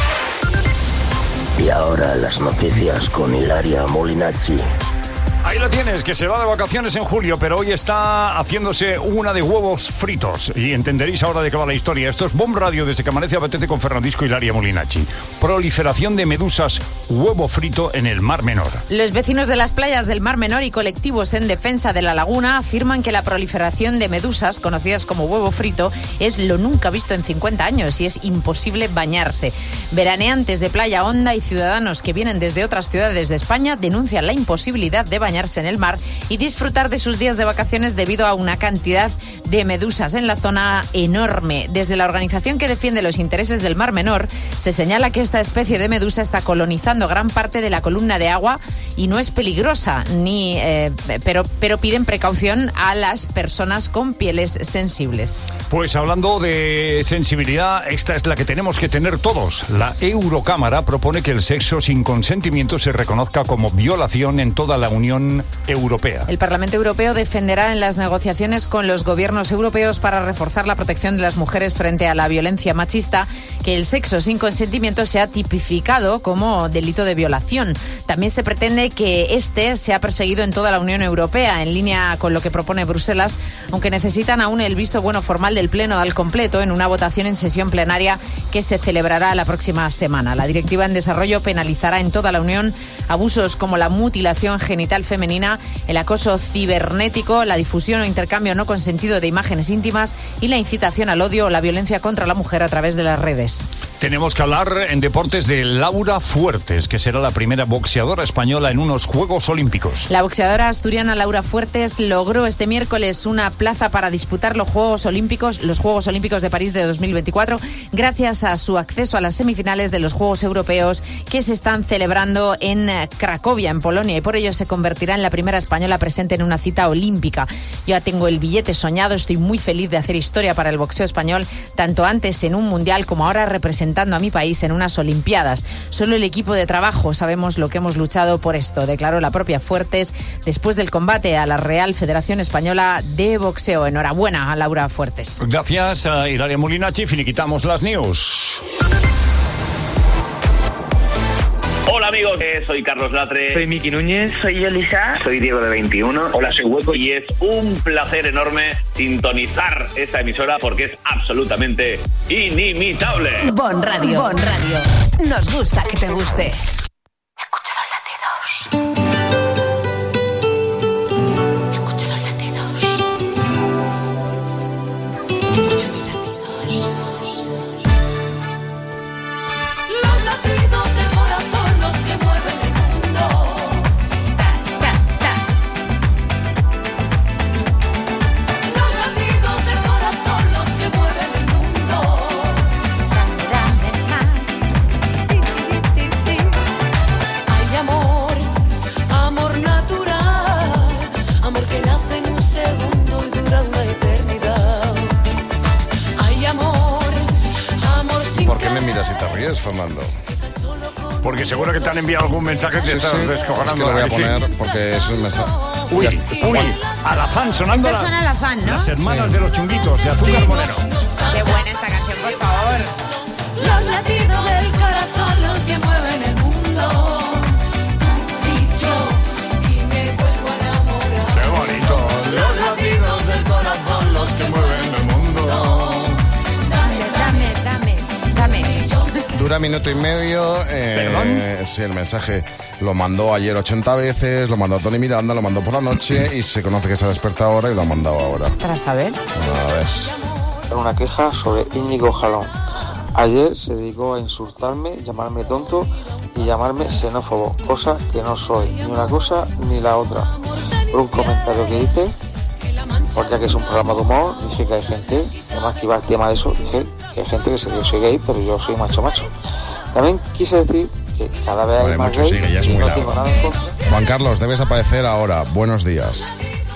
Y ahora las noticias con Hilaria Molinazzi. Ahí lo tienes, que se va de vacaciones en julio, pero hoy está haciéndose una de huevos fritos. Y entenderéis ahora de qué va la historia. Esto es Bon Radio, desde que amanece apetece con Fernandisco y Hilaria Molinacci. Proliferación de medusas, huevo frito en el Mar Menor. Los vecinos de las playas del Mar Menor y colectivos en defensa de la laguna afirman que la proliferación de medusas, conocidas como huevo frito, es lo nunca visto en 50 años y es imposible bañarse. Veraneantes de Playa Honda y ciudadanos que vienen desde otras ciudades de España denuncian la imposibilidad de bañarse en el mar y disfrutar de sus días de vacaciones debido a una cantidad de medusas en la zona enorme. Desde la organización que defiende los intereses del Mar Menor se señala que esta especie de medusa está colonizando gran parte de la columna de agua y no es peligrosa, pero piden precaución a las personas con pieles sensibles. Pues hablando de sensibilidad, esta es la que tenemos que tener todos. La Eurocámara propone que el sexo sin consentimiento se reconozca como violación en toda la Unión Europea. El Parlamento Europeo defenderá en las negociaciones con los gobiernos europeos para reforzar la protección de las mujeres frente a la violencia machista que el sexo sin consentimiento sea tipificado como delito de violación. También se pretende que este sea perseguido en toda la Unión Europea, en línea con lo que propone Bruselas, aunque necesitan aún el visto bueno formal del Pleno al completo en una votación en sesión plenaria que se celebrará la próxima semana. La directiva en desarrollo penalizará en toda la Unión abusos como la mutilación genital femenina, el acoso cibernético, la difusión o intercambio no consentido de imágenes íntimas y la incitación al odio o la violencia contra la mujer a través de las redes. Tenemos que hablar en deportes de Laura Fuertes, que será la primera boxeadora española en unos Juegos Olímpicos. La boxeadora asturiana Laura Fuertes logró este miércoles una plaza para disputar los Juegos Olímpicos de París de 2024 gracias a su acceso a las semifinales de los Juegos Europeos que se están celebrando en Cracovia, en Polonia, y por ello se convertirá en la primera española presente en una cita olímpica. Yo ya tengo el billete soñado, estoy muy feliz de hacer historia para el boxeo español, tanto antes en un mundial como ahora representando a mi país en unas Olimpiadas. Solo el equipo de trabajo sabemos lo que hemos luchado por esto, declaró la propia Fuertes después del combate a la Real Federación Española de Boxeo. Enhorabuena a Laura Fuertes. Gracias a Hilaria Molinacci, finiquitamos las news. Hola amigos, soy Carlos Latre. Soy Miki Núñez. Soy Yolisa. Soy Diego de 21. Hola, soy Hueco y es un placer enorme sintonizar esta emisora porque es absolutamente inimitable. Bon Radio. Bon Radio. Nos gusta que te guste. Escucha los latidos. Escucha los latidos. Escucha mis latidos. Los latidos del corazón, los que mueven el mundo. Los latidos del corazón, los que mueven el mundo. Hay amor, amor natural, amor que nace en un segundo y dura una eternidad. Hay amor, amor sin ¿Por qué me miras y te ríes, Fernando? Porque seguro que te han enviado algún mensaje que te estás descojonando. Es que lo voy a ¿a que sí? poner porque es un mensaje. Uy, Alazán sonando. Esto suena Alazán, ¿no? Las hermanas de los chunguitos de Azúcar Moreno. Qué buena esta canción, por favor. Los latidos del corazón, los que mueven el mundo. Y yo, y me vuelvo a enamorar. Qué bonito. Los latidos del corazón, los que mueven el mundo. Dame. Dura minuto y medio. Sí, el mensaje lo mandó ayer 80 veces, lo mandó a Tony Miranda, lo mandó por la noche y se conoce que se ha despertado ahora y lo ha mandado ahora. Para saber. A ver. Una queja sobre Íñigo Jalón. Ayer se dedicó a insultarme, llamarme tonto y llamarme xenófobo, cosa que no soy, ni una cosa ni la otra. Por un comentario que hice, por ya que es un programa de humor, dije que hay gente, además que iba al tema de eso, dije que hay gente que se cree que soy gay, pero yo soy macho. También quise decir que cada vez hay más mucho gay sigue, ya es y muy no largo. tengo nada en contra. Juan Carlos, debes aparecer ahora. Buenos días.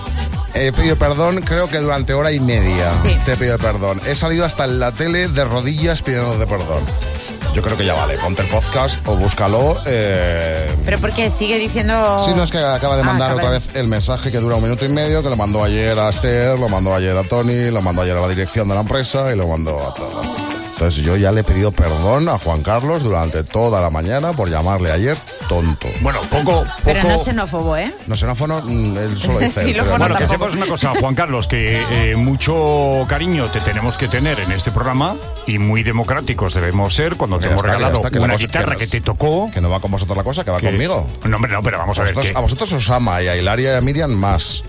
He pedido perdón, creo que durante hora y media. Sí. Te he pedido perdón. He salido hasta en la tele de rodillas pidiéndote perdón. Yo creo que ya vale. Ponte el podcast o búscalo. Pero porque sigue diciendo... Sí, no, es que acaba de mandar otra vez el mensaje que dura 1 minuto y medio, que lo mandó ayer a Esther, lo mandó ayer a Tony, lo mandó ayer a la dirección de la empresa y lo mandó a todo. Entonces yo ya le he pedido perdón a Juan Carlos durante toda la mañana por llamarle ayer tonto. Bueno, poco... Pero no es xenófobo, ¿eh? No, xenófono, él solo dice. Sí, pero Bueno, que sepas una cosa, Juan Carlos, que mucho cariño te tenemos que tener en este programa y muy democráticos debemos ser cuando te hemos regalado una guitarra que te tocó. Que no va con vosotros la cosa, que va conmigo. No, hombre, no, pero vamos a ver. A vosotros os ama y a Hilaria y a Miriam más.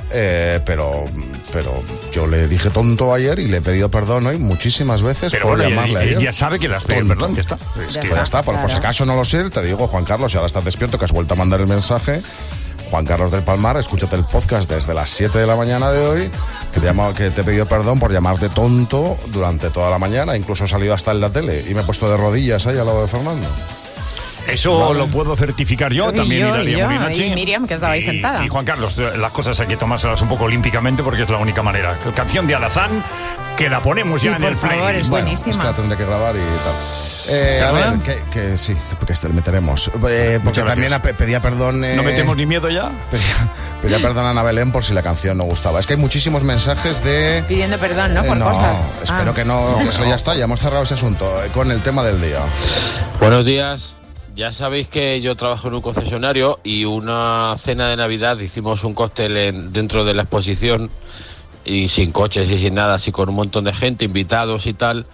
Pero yo le dije tonto ayer y le he pedido perdón hoy muchísimas veces Pero por bueno, llamarle ayer. ya sabe que le has pedido perdón, ya está. Es que ya está, por si acaso no lo sé, te digo, Juan Carlos, si ahora estás despierto, que has vuelto a mandar el mensaje, Juan Carlos del Palmar, escúchate el podcast desde las 7 de la mañana de hoy, que te he pedido perdón por llamarte tonto durante toda la mañana, incluso he salido hasta en la tele y me he puesto de rodillas ahí al lado de Fernando. Eso vale. Lo puedo certificar yo, también Hilaria Molinachi. Y Miriam, que estaba ahí sentada. Y Juan Carlos, las cosas hay que tomárselas un poco olímpicamente porque es la única manera. Canción de Alazán, que la ponemos ya en el favor, es bueno, buenísima. Es que la tendré que grabar y tal. A ver, que sí, porque le meteremos. Porque también pedía perdón... ¿No metemos ni miedo ya? Pedía perdón a Ana Belén por si la canción no gustaba. Es que hay muchísimos mensajes de... Pidiendo perdón, ¿no? Por cosas. Espero que no, que eso ya está, ya hemos cerrado ese asunto con el tema del día. Buenos días. Ya sabéis que yo trabajo en un concesionario y una cena de Navidad hicimos un cóctel dentro de la exposición y sin coches y sin nada, así con un montón de gente, invitados y tal.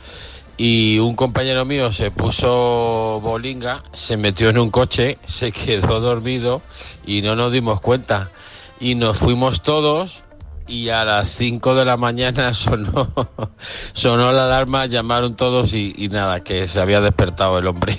Y un compañero mío se puso bolinga, se metió en un coche, se quedó dormido y no nos dimos cuenta. Y nos fuimos todos y a las 5 de la mañana sonó la alarma, llamaron todos y nada, que se había despertado el hombre.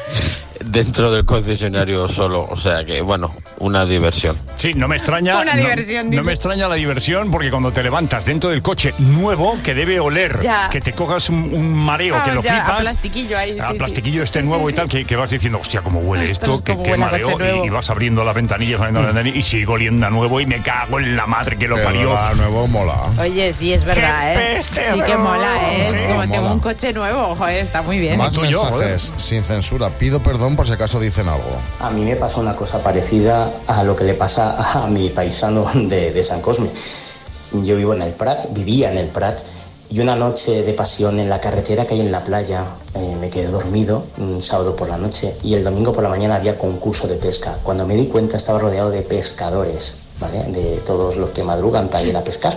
Dentro del concesionario solo, o sea que, bueno, una diversión. Sí, no me extraña. Una diversión, no me extraña la diversión porque cuando te levantas dentro del coche nuevo, que debe oler, ya. Que te cojas un mareo, que lo flipas. A plastiquillo ahí. A plastiquillo nuevo y tal, que vas diciendo, hostia, cómo huele esto, que mareo. Y vas abriendo las ventanillas, y sigue oliendo a nuevo y me cago en la madre que lo parió. A nuevo mola. Oye, sí, es verdad, peste, sí que mola, es sí, como mola. tengo un coche nuevo, joder, está muy bien. Más mensajes sin censura. Pido perdón por si acaso dicen algo. A mí me pasó una cosa parecida a lo que le pasa a mi paisano de San Cosme. Yo vivía en el Prat, y una noche de pasión en la carretera que hay en la playa, me quedé dormido un sábado por la noche y el domingo por la mañana había concurso de pesca. Cuando me di cuenta estaba rodeado de pescadores, ¿vale? De todos los que madrugan para ir a pescar,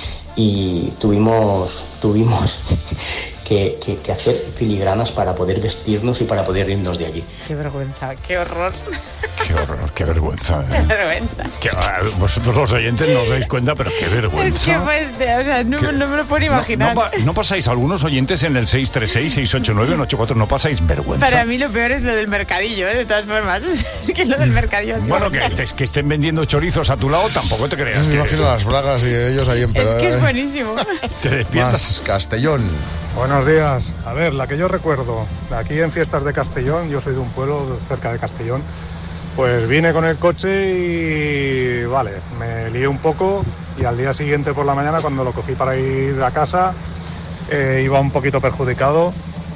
y tuvimos que hacer filigranas para poder vestirnos y para poder irnos de allí. Qué vergüenza, qué horror. Qué vergüenza. Qué vergüenza. Vosotros los oyentes no os dais cuenta, pero qué vergüenza. Es que o sea, no me lo puedo imaginar. ¿No pasáis algunos oyentes en el 636-689-184? ¿No pasáis vergüenza? Para mí lo peor es lo del mercadillo, de todas formas. Es que lo del mercadillo es bueno, que estén vendiendo chorizos a tu lado, tampoco te creas. Me imagino las bragas y ellos ahí en pedo. Es que es buenísimo. Te despiertas. Más Castellón. Buenos días. A ver, la que yo recuerdo, aquí en Fiestas de Castellón, yo soy de un pueblo cerca de Castellón, pues vine con el coche y vale, me lié un poco y al día siguiente por la mañana cuando lo cogí para ir a casa iba un poquito perjudicado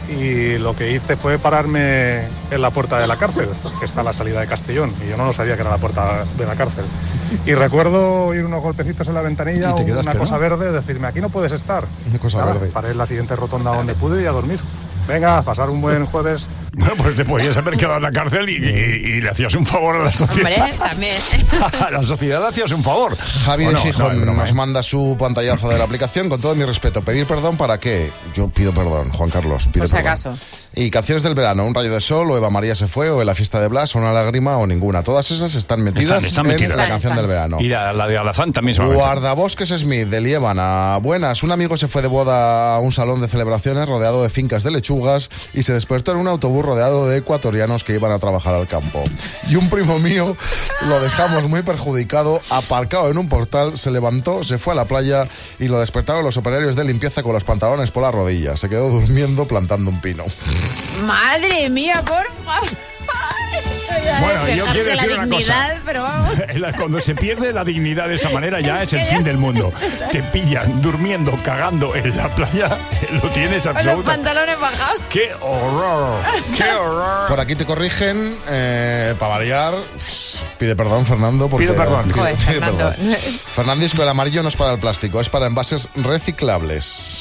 y lo que hice fue pararme en la puerta de la cárcel, que está a la salida de Castellón, y yo no lo sabía que era la puerta de la cárcel. Y recuerdo oír unos golpecitos en la ventanilla, Y te quedaste, una cosa ¿no? verde, decirme, aquí no puedes estar. Una cosa Nada, verde. paré en la siguiente rotonda donde pude y a dormir. Venga, pasar un buen jueves. Bueno, pues te podías haber quedado en la cárcel y le hacías un favor a la sociedad. Hombre, también. A la sociedad le hacías un favor. Javi ¿O de no? Gijón No, es broma, nos ¿eh? manda su pantallazo de la aplicación. Con todo mi respeto, ¿pedir perdón para qué? Yo pido perdón, Juan Carlos, pido Por si perdón. acaso. Y canciones del verano, Un rayo de sol, o Eva María se fue, o En la fiesta de Blas, o Una lágrima, o ninguna. Todas esas están metidas Están en metidas. la canción del verano. Y la de Alazán también se va a meter. Guardabosques Smith, de Liébana. Buenas, un amigo se fue de boda a un salón de celebraciones rodeado de fincas de lechugas y se despertó en un autobús rodeado de ecuatorianos que iban a trabajar al campo. Y un primo mío lo dejamos muy perjudicado, aparcado en un portal, se levantó, se fue a la playa y lo despertaron los operarios de limpieza con los pantalones por las rodillas. Se quedó durmiendo plantando un pino. Madre mía, por favor. Bueno, yo quiero Dejarse la decir una dignidad, cosa. pero vamos. Cuando se pierde la dignidad de esa manera ya es el fin del mundo. Te pillan durmiendo, cagando en la playa, lo tienes Con los absoluta. pantalones bajados. ¡Qué horror! ¡Qué horror! Por aquí te corrigen, para variar, pide perdón, Fernando. Porque Pido perdón. Joder, Fernando. perdón. Fernandisco, el amarillo no es para el plástico, es para envases reciclables.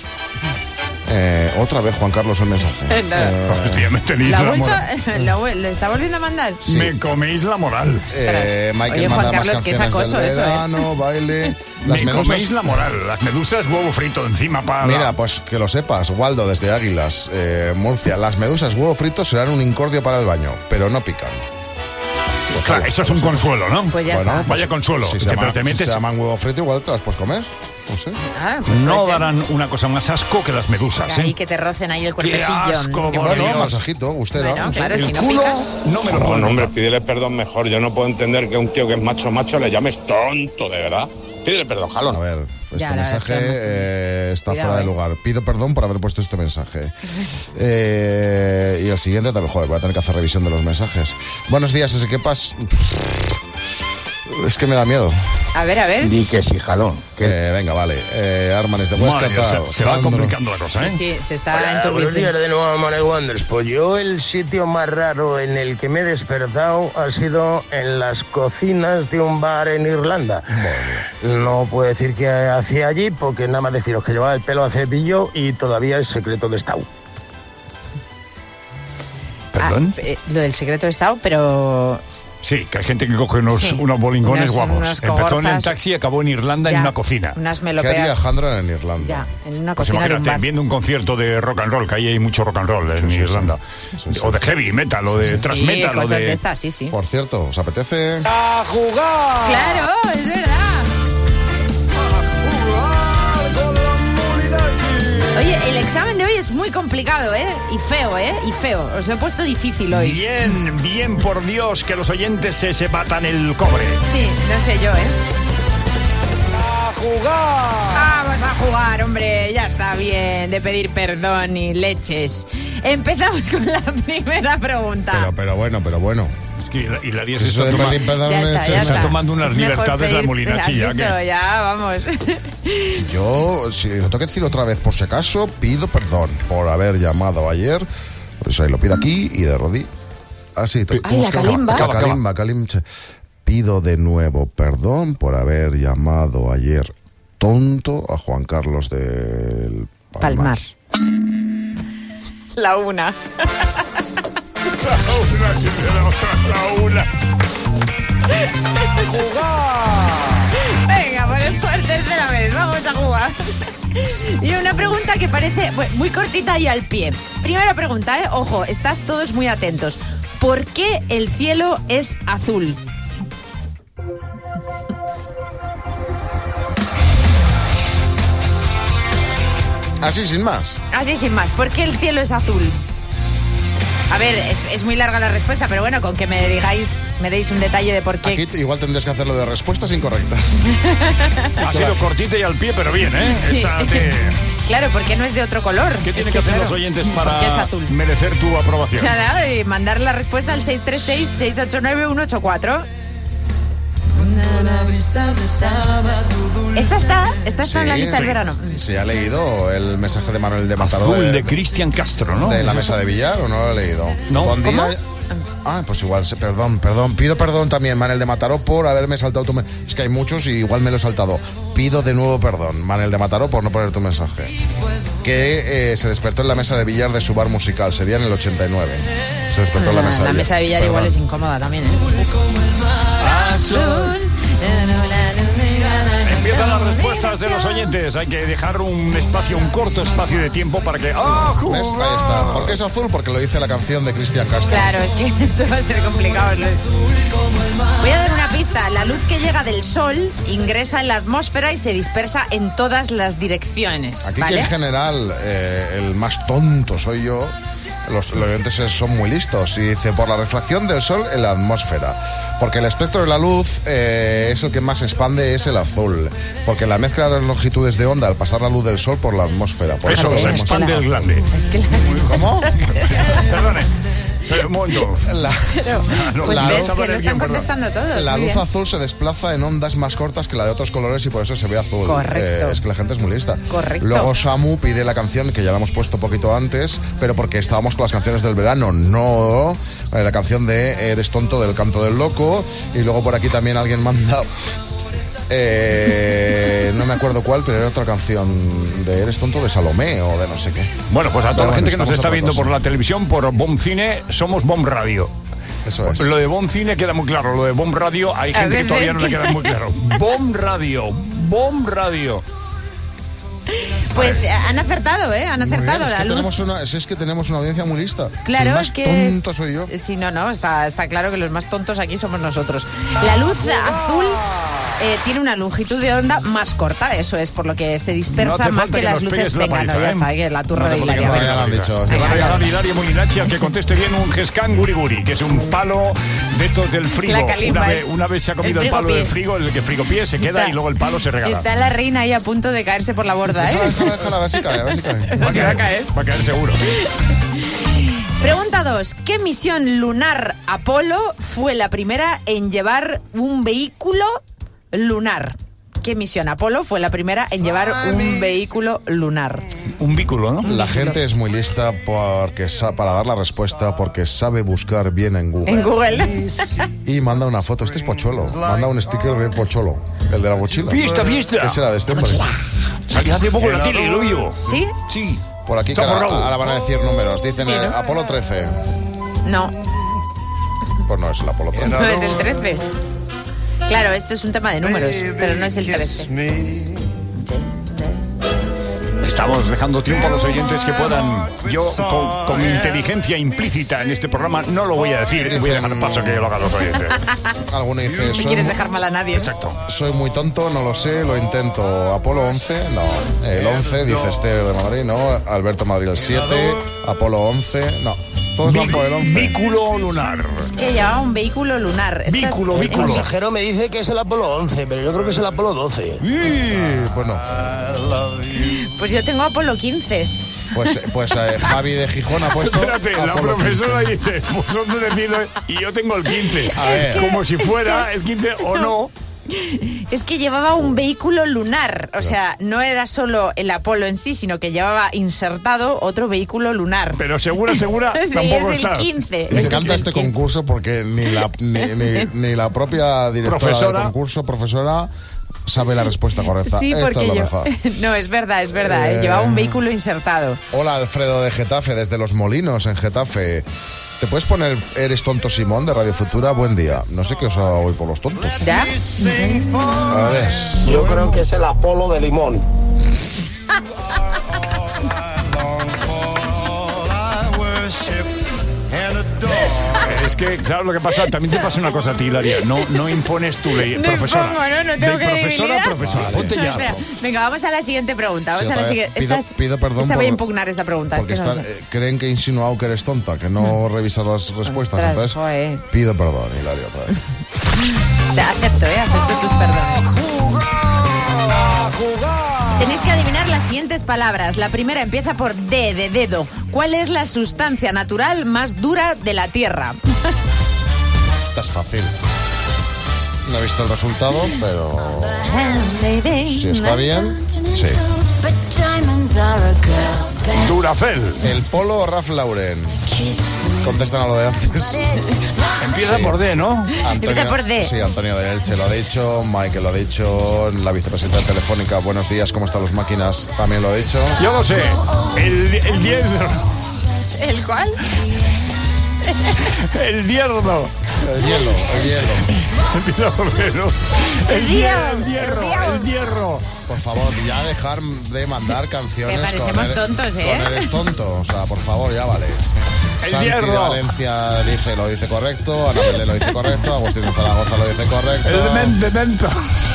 Otra vez Juan Carlos el mensaje. Hostia, me tenéis ¿La la vuelta? moral. ¿Le está volviendo a mandar? Me coméis la moral. Michael Oye, Juan manda más Carlos, que es canciones acoso del eso, ¿eh? verano, baile. Las Me medusas. coméis la moral. Las medusas, huevo frito encima para... Mira, pues que lo sepas, Waldo desde Águilas, Murcia. Las medusas huevo frito serán un incordio para el baño, pero no pican. Pues Claro, oye, eso es un consuelo, ¿no? Pues ya está. Vaya consuelo. Si se, Pero llaman, te metes... si se llaman huevo frito, igual te las puedes comer. No sé. Ah, pues No puede ser. darán una cosa más asco que las medusas, Ahí ¿eh? que te rocen ahí el ¡Qué cuerpecillo. asco, por Bueno, Dios! masajito, gustera. Bueno, claro, El si no culo pica. no me lo puedo No, hombre, dejar. pídele perdón mejor. Yo no puedo entender que a un tío que es macho le llames tonto, de verdad. Pídele perdón, jalón. A ver, este Ya, la verdad es que mensaje es mucho. está Cuidado, fuera de lugar. Pido perdón por haber puesto este mensaje. Y el siguiente también, joder, voy a tener que hacer revisión de los mensajes. Buenos días, ese que pasa. Es que me da miedo. A ver. Di que sí, jalón. Venga, vale. Armanes de Huesca, Madre Dios, tal, se va Sandro. complicando la cosa, ¿eh? Sí, se está Buenos enturbiando. días de nuevo, Money Wonders. Pues yo el sitio más raro en el que me he despertado ha sido en las cocinas de un bar en Irlanda. No puedo decir qué hacía allí porque nada más deciros que llevaba el pelo a cepillo y todavía es secreto de Estado. ¿Perdón? Lo del secreto de Estado, pero... Sí, que hay gente que coge unos, Sí. unos bolingones guapos. unos Empezó en el cogorzas. taxi y acabó en Irlanda en Ya, una cocina. unas ¿Qué haría melopeas. Alejandro en Irlanda? Ya, en una Pues cocina de un imagínate, bar. viendo un concierto de rock and roll, que ahí hay mucho rock and roll en Irlanda. O de heavy metal, o de thrash metal, o cosas de... de estas, sí. Por cierto, ¿os apetece? ¡A jugar! Claro, es verdad. Oye, el examen de hoy es muy complicado, ¿eh? Y feo, ¿eh? Y feo. Os lo he puesto difícil hoy. Bien, por Dios, que los oyentes se batan el cobre. Sí, no sé yo, ¿eh? ¡A jugar! Vamos a jugar, hombre. Ya está bien de pedir perdón y leches. Empezamos con la primera pregunta. Pero bueno. Es que Hilaria Eso de pedir perdón Ya está tomando unas Es mejor libertades la pedir- Molinachi, ¿Has ya visto? que... Ya, vamos. Yo, si lo tengo que decir otra vez, por si acaso, pido perdón por haber llamado ayer. Por eso ahí lo pido aquí y de rodillas. Así. Ay, la calimba. La calimba. Pido de nuevo perdón por haber llamado ayer tonto a Juan Carlos del Palmar. La una. La una. Venga, por tercera vez, vamos a jugar. Y una pregunta que parece muy cortita y al pie. Primera pregunta, ojo, estad todos muy atentos. ¿Por qué el cielo es azul? Así sin más. Así sin más, ¿por qué el cielo es azul? A ver, es muy larga la respuesta, pero bueno, con que me deis un detalle de por qué. Aquí igual tendrías que hacerlo de respuestas incorrectas. Ha sido cortita y al pie, pero bien, ¿eh? Sí. Claro, porque no es de otro color. ¿Qué Es tienen que hacer claro, los oyentes porque es para azul. merecer tu aprobación? Nada, y mandar la respuesta al 636-689-184. Esta está en la lista del verano. Sí, ha leído el mensaje de Manuel de Mataró. Azul de Cristian Castro, ¿no? De la mesa de billar, ¿o no lo he leído? No. Buen día. ¿Cómo? Pues igual, perdón. Pido perdón también, Manel de Mataró, por haberme saltado tu mensaje. Es que hay muchos y igual me lo he saltado. Pido de nuevo perdón, Manel de Mataró, por no poner tu mensaje. Que se despertó en la mesa de billar de su bar musical, sería en el 89. Se despertó en la mesa de billar. La mesa de billar igual es incómoda también, ¿eh? Empiezan las respuestas de los oyentes. Hay que dejar un corto espacio de tiempo para que... ¿Ves? Ahí está. ¿Por qué es azul? Porque lo dice la canción de Cristian Castro. Claro, es que esto va a ser complicado. Voy a dar una pista. La luz que llega del sol ingresa en la atmósfera y se dispersa en todas las direcciones. Aquí ¿vale? que en general el más tonto soy yo. Los oyentes son muy listos. Y dice, por la refracción del sol en la atmósfera. Porque el espectro de la luz es el que más se expande, es el azul. Porque la mezcla de las longitudes de onda al pasar la luz del sol por la atmósfera. Por eso se expande el glande. ¿Cómo? Perdone. Un momento. Pues ves que lo están contestando todos. La muy luz bien. azul se desplaza en ondas más cortas que la de otros colores y por eso se ve azul. Correcto. Es que la gente es muy lista. Correcto. Luego Samu pide la canción que ya la hemos puesto poquito antes, pero porque estábamos con las canciones del verano, no la canción de Eres tonto del Canto del Loco. Y luego por aquí también alguien manda... no me acuerdo cuál, pero era otra canción de Eres tonto de Salomé o de no sé qué. Bueno, pues a toda la gente que nos estamos está otra viendo cosa. por la televisión, por BOM Cine, somos BOM Radio. Eso es. Lo de BOM Cine queda muy claro, lo de BOM Radio hay A gente que veces todavía no le que- queda muy claro. BOM Radio. Pues han acertado, ¿eh? Han acertado. Muy bien, La luz. es que tenemos una audiencia muy lista. Claro, Si el más es que tonto soy yo. Sí, no, está claro que los más tontos aquí somos nosotros. La luz azul tiene una longitud de onda más corta, eso es, por lo que se No dispersa hace más falta que que las nos luces. pegues la Venga, no, paliza, ya ¿eh? está, que la turra No de te Hilaria. Ya lo han dicho. Te van a regalar Hilaria Molinachi al que conteste bien un Gescan Guriguri, que es un palo de estos del frigo. La calimba es Una vez se ha comido el palo frigopié. del frigo, el que frigopié se queda Está- y luego el palo se regala. Está la reina ahí a punto de caerse por la borda, ¿eh? Déjala, a ver si cae, Va a caer, va a caer seguro. Pregunta 2. ¿Qué misión lunar Apolo fue la primera en llevar un vehículo lunar? ¿Qué misión Apolo fue la primera en llevar un vehículo lunar? Un vínculo, ¿no? La gente es muy lista para dar la respuesta porque sabe buscar bien en Google. En Google. Y manda una foto. Este es Pocholo. Manda un sticker de Pocholo. El de la mochila. ¡Fiesta! ¿Qué será de este hombre? Salió hace poco en la tele, lo oigo. ¿Sí? Sí. Por aquí que Está ahora, forrado. ahora van a decir números. Dicen Sí, ¿no? Apolo 13. No, Pues no es el Apolo 13. no es el 13. Claro, esto es un tema de números, pero no es el 13. Estamos dejando tiempo a los oyentes que puedan. Yo, con mi inteligencia implícita en este programa, no lo voy a decir y voy a dejar paso que lo hagan los oyentes. Alguno dice, No soy, quieres dejar mal a nadie. Exacto. soy muy tonto, no lo sé, lo intento. Apolo 11, no. El 11, dice Esther de Madrid, no. Alberto Madrid el 7, Apolo 11, no. Todos van por el 11. Vínculo lunar. Es que llevaba un vehículo lunar. El mensajero me dice que es el Apolo 11, pero yo creo que es el Apolo 12. Pues no. Pues yo tengo Apolo 15. Pues Javi de Gijón ha puesto Espérate, la Apolo profesora dice, vosotros decidlo y yo tengo el 15. A ver. Como si fuera el 15 o no. Es que llevaba un vehículo lunar. O sea, no era solo el Apolo en sí, sino que llevaba insertado otro vehículo lunar. Pero segura, Sí, tampoco es el está. 15. Me Ese encanta es el este 15. concurso porque ni la propia directora Profesora. del concurso, profesora, sabe la respuesta correcta. Sí, Esta porque es la yo... mejor. No, es verdad. Llevaba un vehículo insertado. Hola, Alfredo de Getafe, desde Los Molinos, en Getafe. ¿Te puedes poner Eres tonto Simón de Radio Futura? Buen día. No sé qué os hago hoy por los tontos. ¿Ya? A ver. Yo creo que es el Apolo de limón. Es que, ¿sabes lo que pasa? También te pasa una cosa a ti, Hilaria. No impones tu ley, No profesora. impongo, ¿no? No tengo de profesora a credibilidad. profesora. Vale. Ponte ya. Espera, venga, vamos a la siguiente pregunta. Vamos Sí, a la otra vez. siguiente. Pido perdón esta voy a por- impugnar esta pregunta. Es Porque que no están- sé. creen que he insinuado que eres tonta, que no revisas las respuestas. Ostras, Entonces, joder. pido perdón, Hilaria, otra vez. Acepto tus perdones. Tenéis que adivinar las siguientes palabras. La primera empieza por D, de dedo. ¿Cuál es la sustancia natural más dura de la Tierra? Esta es fácil. No he visto el resultado, pero si está bien, sí. Duracell. ¿El Polo o Ralph Lauren? Contestan a lo de antes. Empieza por D, ¿no? Empieza por D. Sí, Antonio de Elche lo ha dicho, Michael lo ha dicho, la vicepresidenta Telefónica, buenos días, ¿cómo están los máquinas? También lo ha dicho. Yo lo sé. El 10. ¿El cuál? El hierro. El hielo. Empieza por D, ¿no? El hierro. Por favor, ya dejar de mandar canciones. Que parecemos tontos, ¿eh? Con eres tonto, o sea, por favor, ya vale. El Santi de hierro. Valencia lo dice correcto, Ana Belén lo dice correcto, Agustín de Zaragoza lo dice correcto. El demento.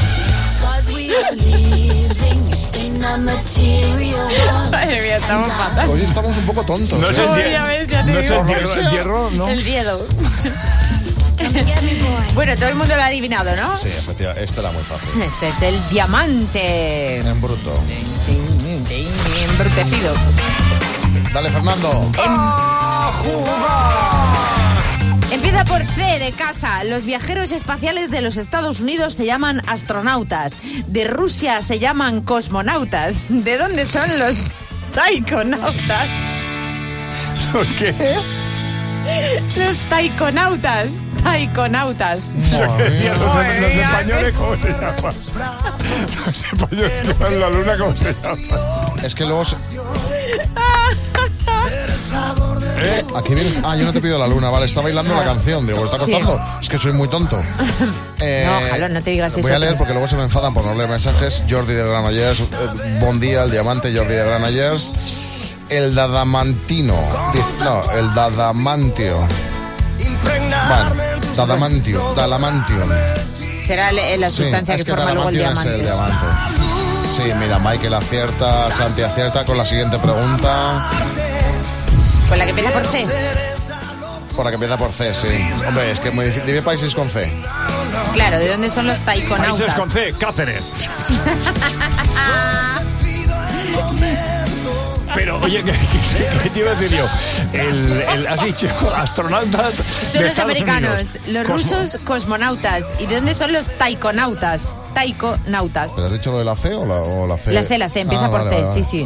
Madre mía, estamos fatal. Hoy estamos un poco tontos. No es el hierro, ¿no? El hierro. Bueno, todo el mundo lo ha adivinado, ¿no? Sí, efectivamente, este era muy fácil. Ese es el diamante. En bruto. Embrutecido. Dale, Fernando. Empieza por C de casa. Los viajeros espaciales de los Estados Unidos se llaman astronautas. De Rusia se llaman cosmonautas. ¿De dónde son los taikonautas? ¿Los qué? Los taikonautas. Eso que decían los españoles, ¿cómo se llama? Los españoles que van a la luna, ¿cómo se llama? Es que luego... Aquí vienes... yo no te pido la luna, vale, está bailando la canción, digo, ¿está costando? Sí. Es que soy muy tonto. No, Jalón, no te digas eso. Voy a leer porque luego se me enfadan por no leer mensajes. Jordi de Granollers, buen día, el diamante, Jordi de Granollers. El dadamantino. No, el dadamantio. Bueno, dadamantium. Será la sustancia que forma luego el diamante. Es el diamante. Sí, mira, Michael acierta, Santi acierta con la siguiente pregunta. ¿Con la que empieza por C? Por la que empieza por C, sí. Hombre, es que es muy difícil. Dime países con C. Claro, ¿de dónde son los taikonautas? Países con C, Cáceres. Pero, oye, ¿qué te iba a decir yo? Has dicho astronautas. Son de los Estados americanos, Unidos. los rusos cosmonautas. ¿Y de dónde son los taikonautas? Taikonautas. ¿Pero has dicho lo de la C o la C? La C, empieza por vale, C, vale. sí.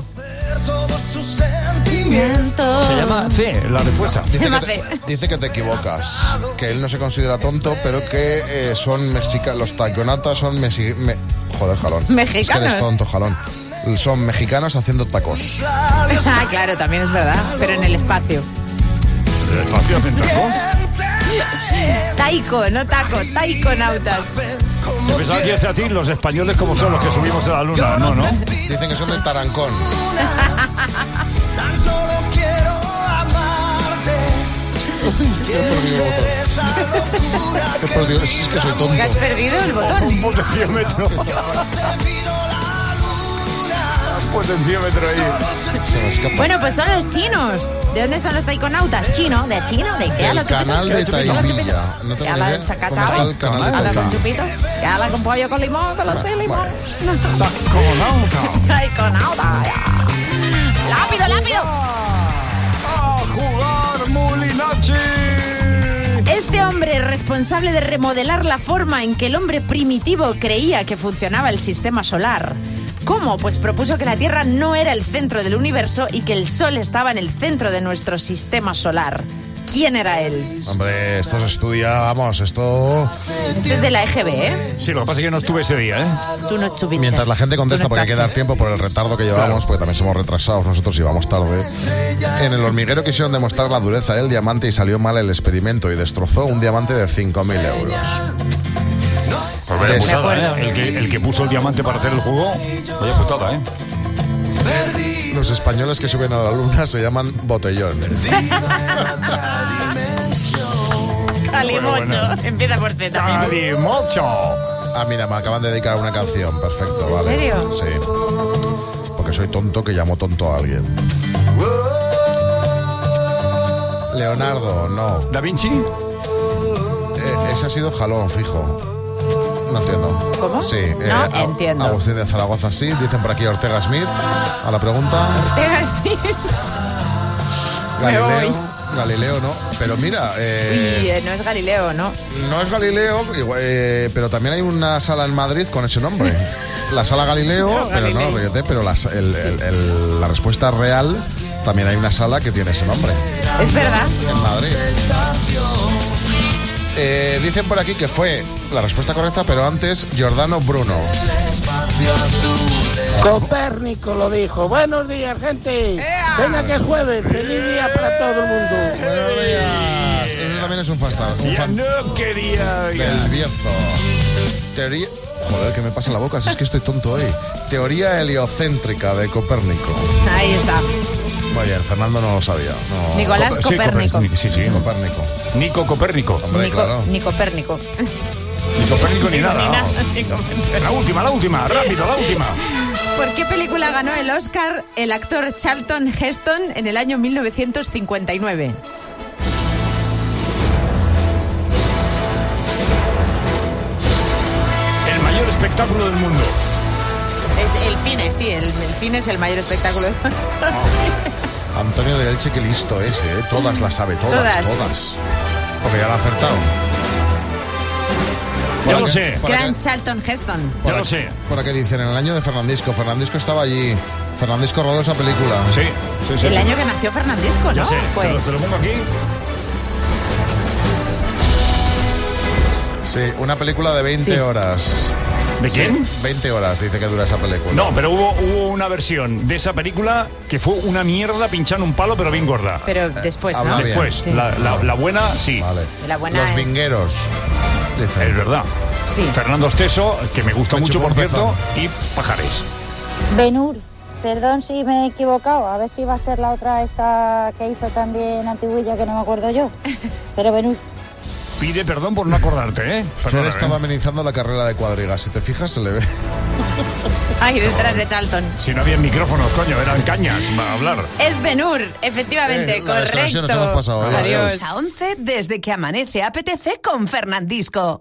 Se llama C, la respuesta. Dice que te equivocas, que él no se considera tonto, pero que son mexicanos. Los taikonautas son joder, Jalón. ¿Mexicanos? Es que eres tonto, Jalón. Son mexicanos haciendo tacos. Claro, también es verdad, pero en el espacio. ¿El espacio hacen tacos? Taiko, no taco, taikonautas. Yo pensaba que ibas a decir los españoles como son los que subimos a la luna. No, ¿no? Dicen que son de Tarancón. Tan solo quiero amarte. He perdido, es que soy tonto. ¿Que has perdido el botón? Un potenciómetro. Un potenciómetro ahí. Se me escapa. Bueno, pues son los chinos. ¿De dónde son los taikonautas? ¿Chino? ¿De Chino? ¿De qué? El canal de Taivilla. No tengo ni idea cómo está el canal de ¿Habla con Taivilla. chupito? ¿Que habla con pollo con limón? ¿Con los de limón? Taikonauta. Taikonauta. ¡Lápido! ¡A jugar, Mulinachi! Este hombre responsable de remodelar la forma en que el hombre primitivo creía que funcionaba el sistema solar. ¿Cómo? Pues propuso que la Tierra no era el centro del universo y que el Sol estaba en el centro de nuestro sistema solar. ¿Quién era él? Hombre, esto se estudia, vamos, esto... Este es de la EGB, ¿eh? Sí, lo que pasa es que yo no estuve ese día, ¿eh? Tú no estuviste. Mientras la gente contesta, Tú no porque hay que dar estás. tiempo por el retardo que llevamos, porque también somos retrasados nosotros y vamos tarde. En el hormiguero quisieron demostrar la dureza del diamante y salió mal el experimento y destrozó un diamante de 5.000 euros. Pues vaya putada, ¿eh? El que puso el diamante para hacer el juego, vaya putada, ¿eh? Los españoles que suben a la luna se llaman botellón. Calimocho. Bueno. Empieza por Z. Calimocho. Ah, mira, me acaban de dedicar una canción. Perfecto, vale. ¿En serio? Sí. Porque soy tonto que llamo tonto a alguien. Leonardo, no. ¿Da Vinci? Ese ha sido Jalón, fijo. No entiendo. ¿Cómo? Sí. No entiendo. Agustín de Zaragoza, sí. Dicen por aquí Ortega Smith. A la pregunta. Ortega Smith. Me voy. Galileo no. Pero mira... no es Galileo, ¿no? No es Galileo, pero también hay una sala en Madrid con ese nombre. La sala Galileo, pero no, ríete, pero la respuesta real, también hay una sala que tiene ese nombre. Es verdad. En Madrid. Dicen por aquí que fue la respuesta correcta, pero antes Giordano Bruno. Copérnico lo dijo. Buenos días, gente. Venga que es jueves. Feliz día para todo el mundo. Buenos días. Este también es un fantasma. Ya no quería... Del Bierzo. Teoría... Joder, ¿qué me pasa en la boca? Si es que estoy tonto hoy. Teoría heliocéntrica de Copérnico. Ahí está. Muy bien, Fernando no lo sabía. No. Nicolás Copérnico. Sí. Copérnico. Nico Copérnico. Hombre, claro. Ni Copérnico. Ni Copérnico ni nada. La última, rápido, la última. ¿Por qué película ganó el Oscar el actor Charlton Heston en el año 1959? El mayor espectáculo del mundo. Es el cine, sí, el cine es el mayor espectáculo del mundo. Antonio de Elche, qué listo es, ¿eh? Todas las sabe, todas. Porque ya lo ha acertado. Ya lo sé. Gran Charlton Heston. Ya lo sé. Por aquí dicen, en el año de Fernandisco. Fernandisco estaba allí. Fernandisco rodó esa película. Sí. El año que nació Fernandisco, ¿no? Ya sé, Fue. te lo pongo aquí. Sí, una película de 20 horas. ¿De quién? Sí, 20 horas dice que dura esa película. No, pero hubo una versión de esa película que fue una mierda pinchando un palo, pero bien gorda. Pero después, ¿no? Después. Sí. La buena, sí. Vale. La buena Los es... vingueros. Dice. Es verdad. Sí. Fernando Esteso, que me gusta Me mucho, chupó por un cierto, y Pajares. Ben-Hur, perdón si me he equivocado, a ver si va a ser la otra esta que hizo también Antiguilla, que no me acuerdo yo, pero Ben-Hur. Pide perdón por no acordarte, ¿eh? Fer estaba amenizando la carrera de Cuadriga. Si te fijas, se le ve. Ay, detrás de Charlton. Si no había micrófonos, coño, eran cañas para hablar. Es Ben-Hur, efectivamente, la desconexión correcto. nos hemos pasado. Adiós. A 11 desde que amanece apetece con Fernandisco.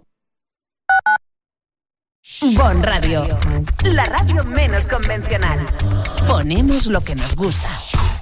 Bon Radio, la radio menos convencional. Ponemos lo que nos gusta.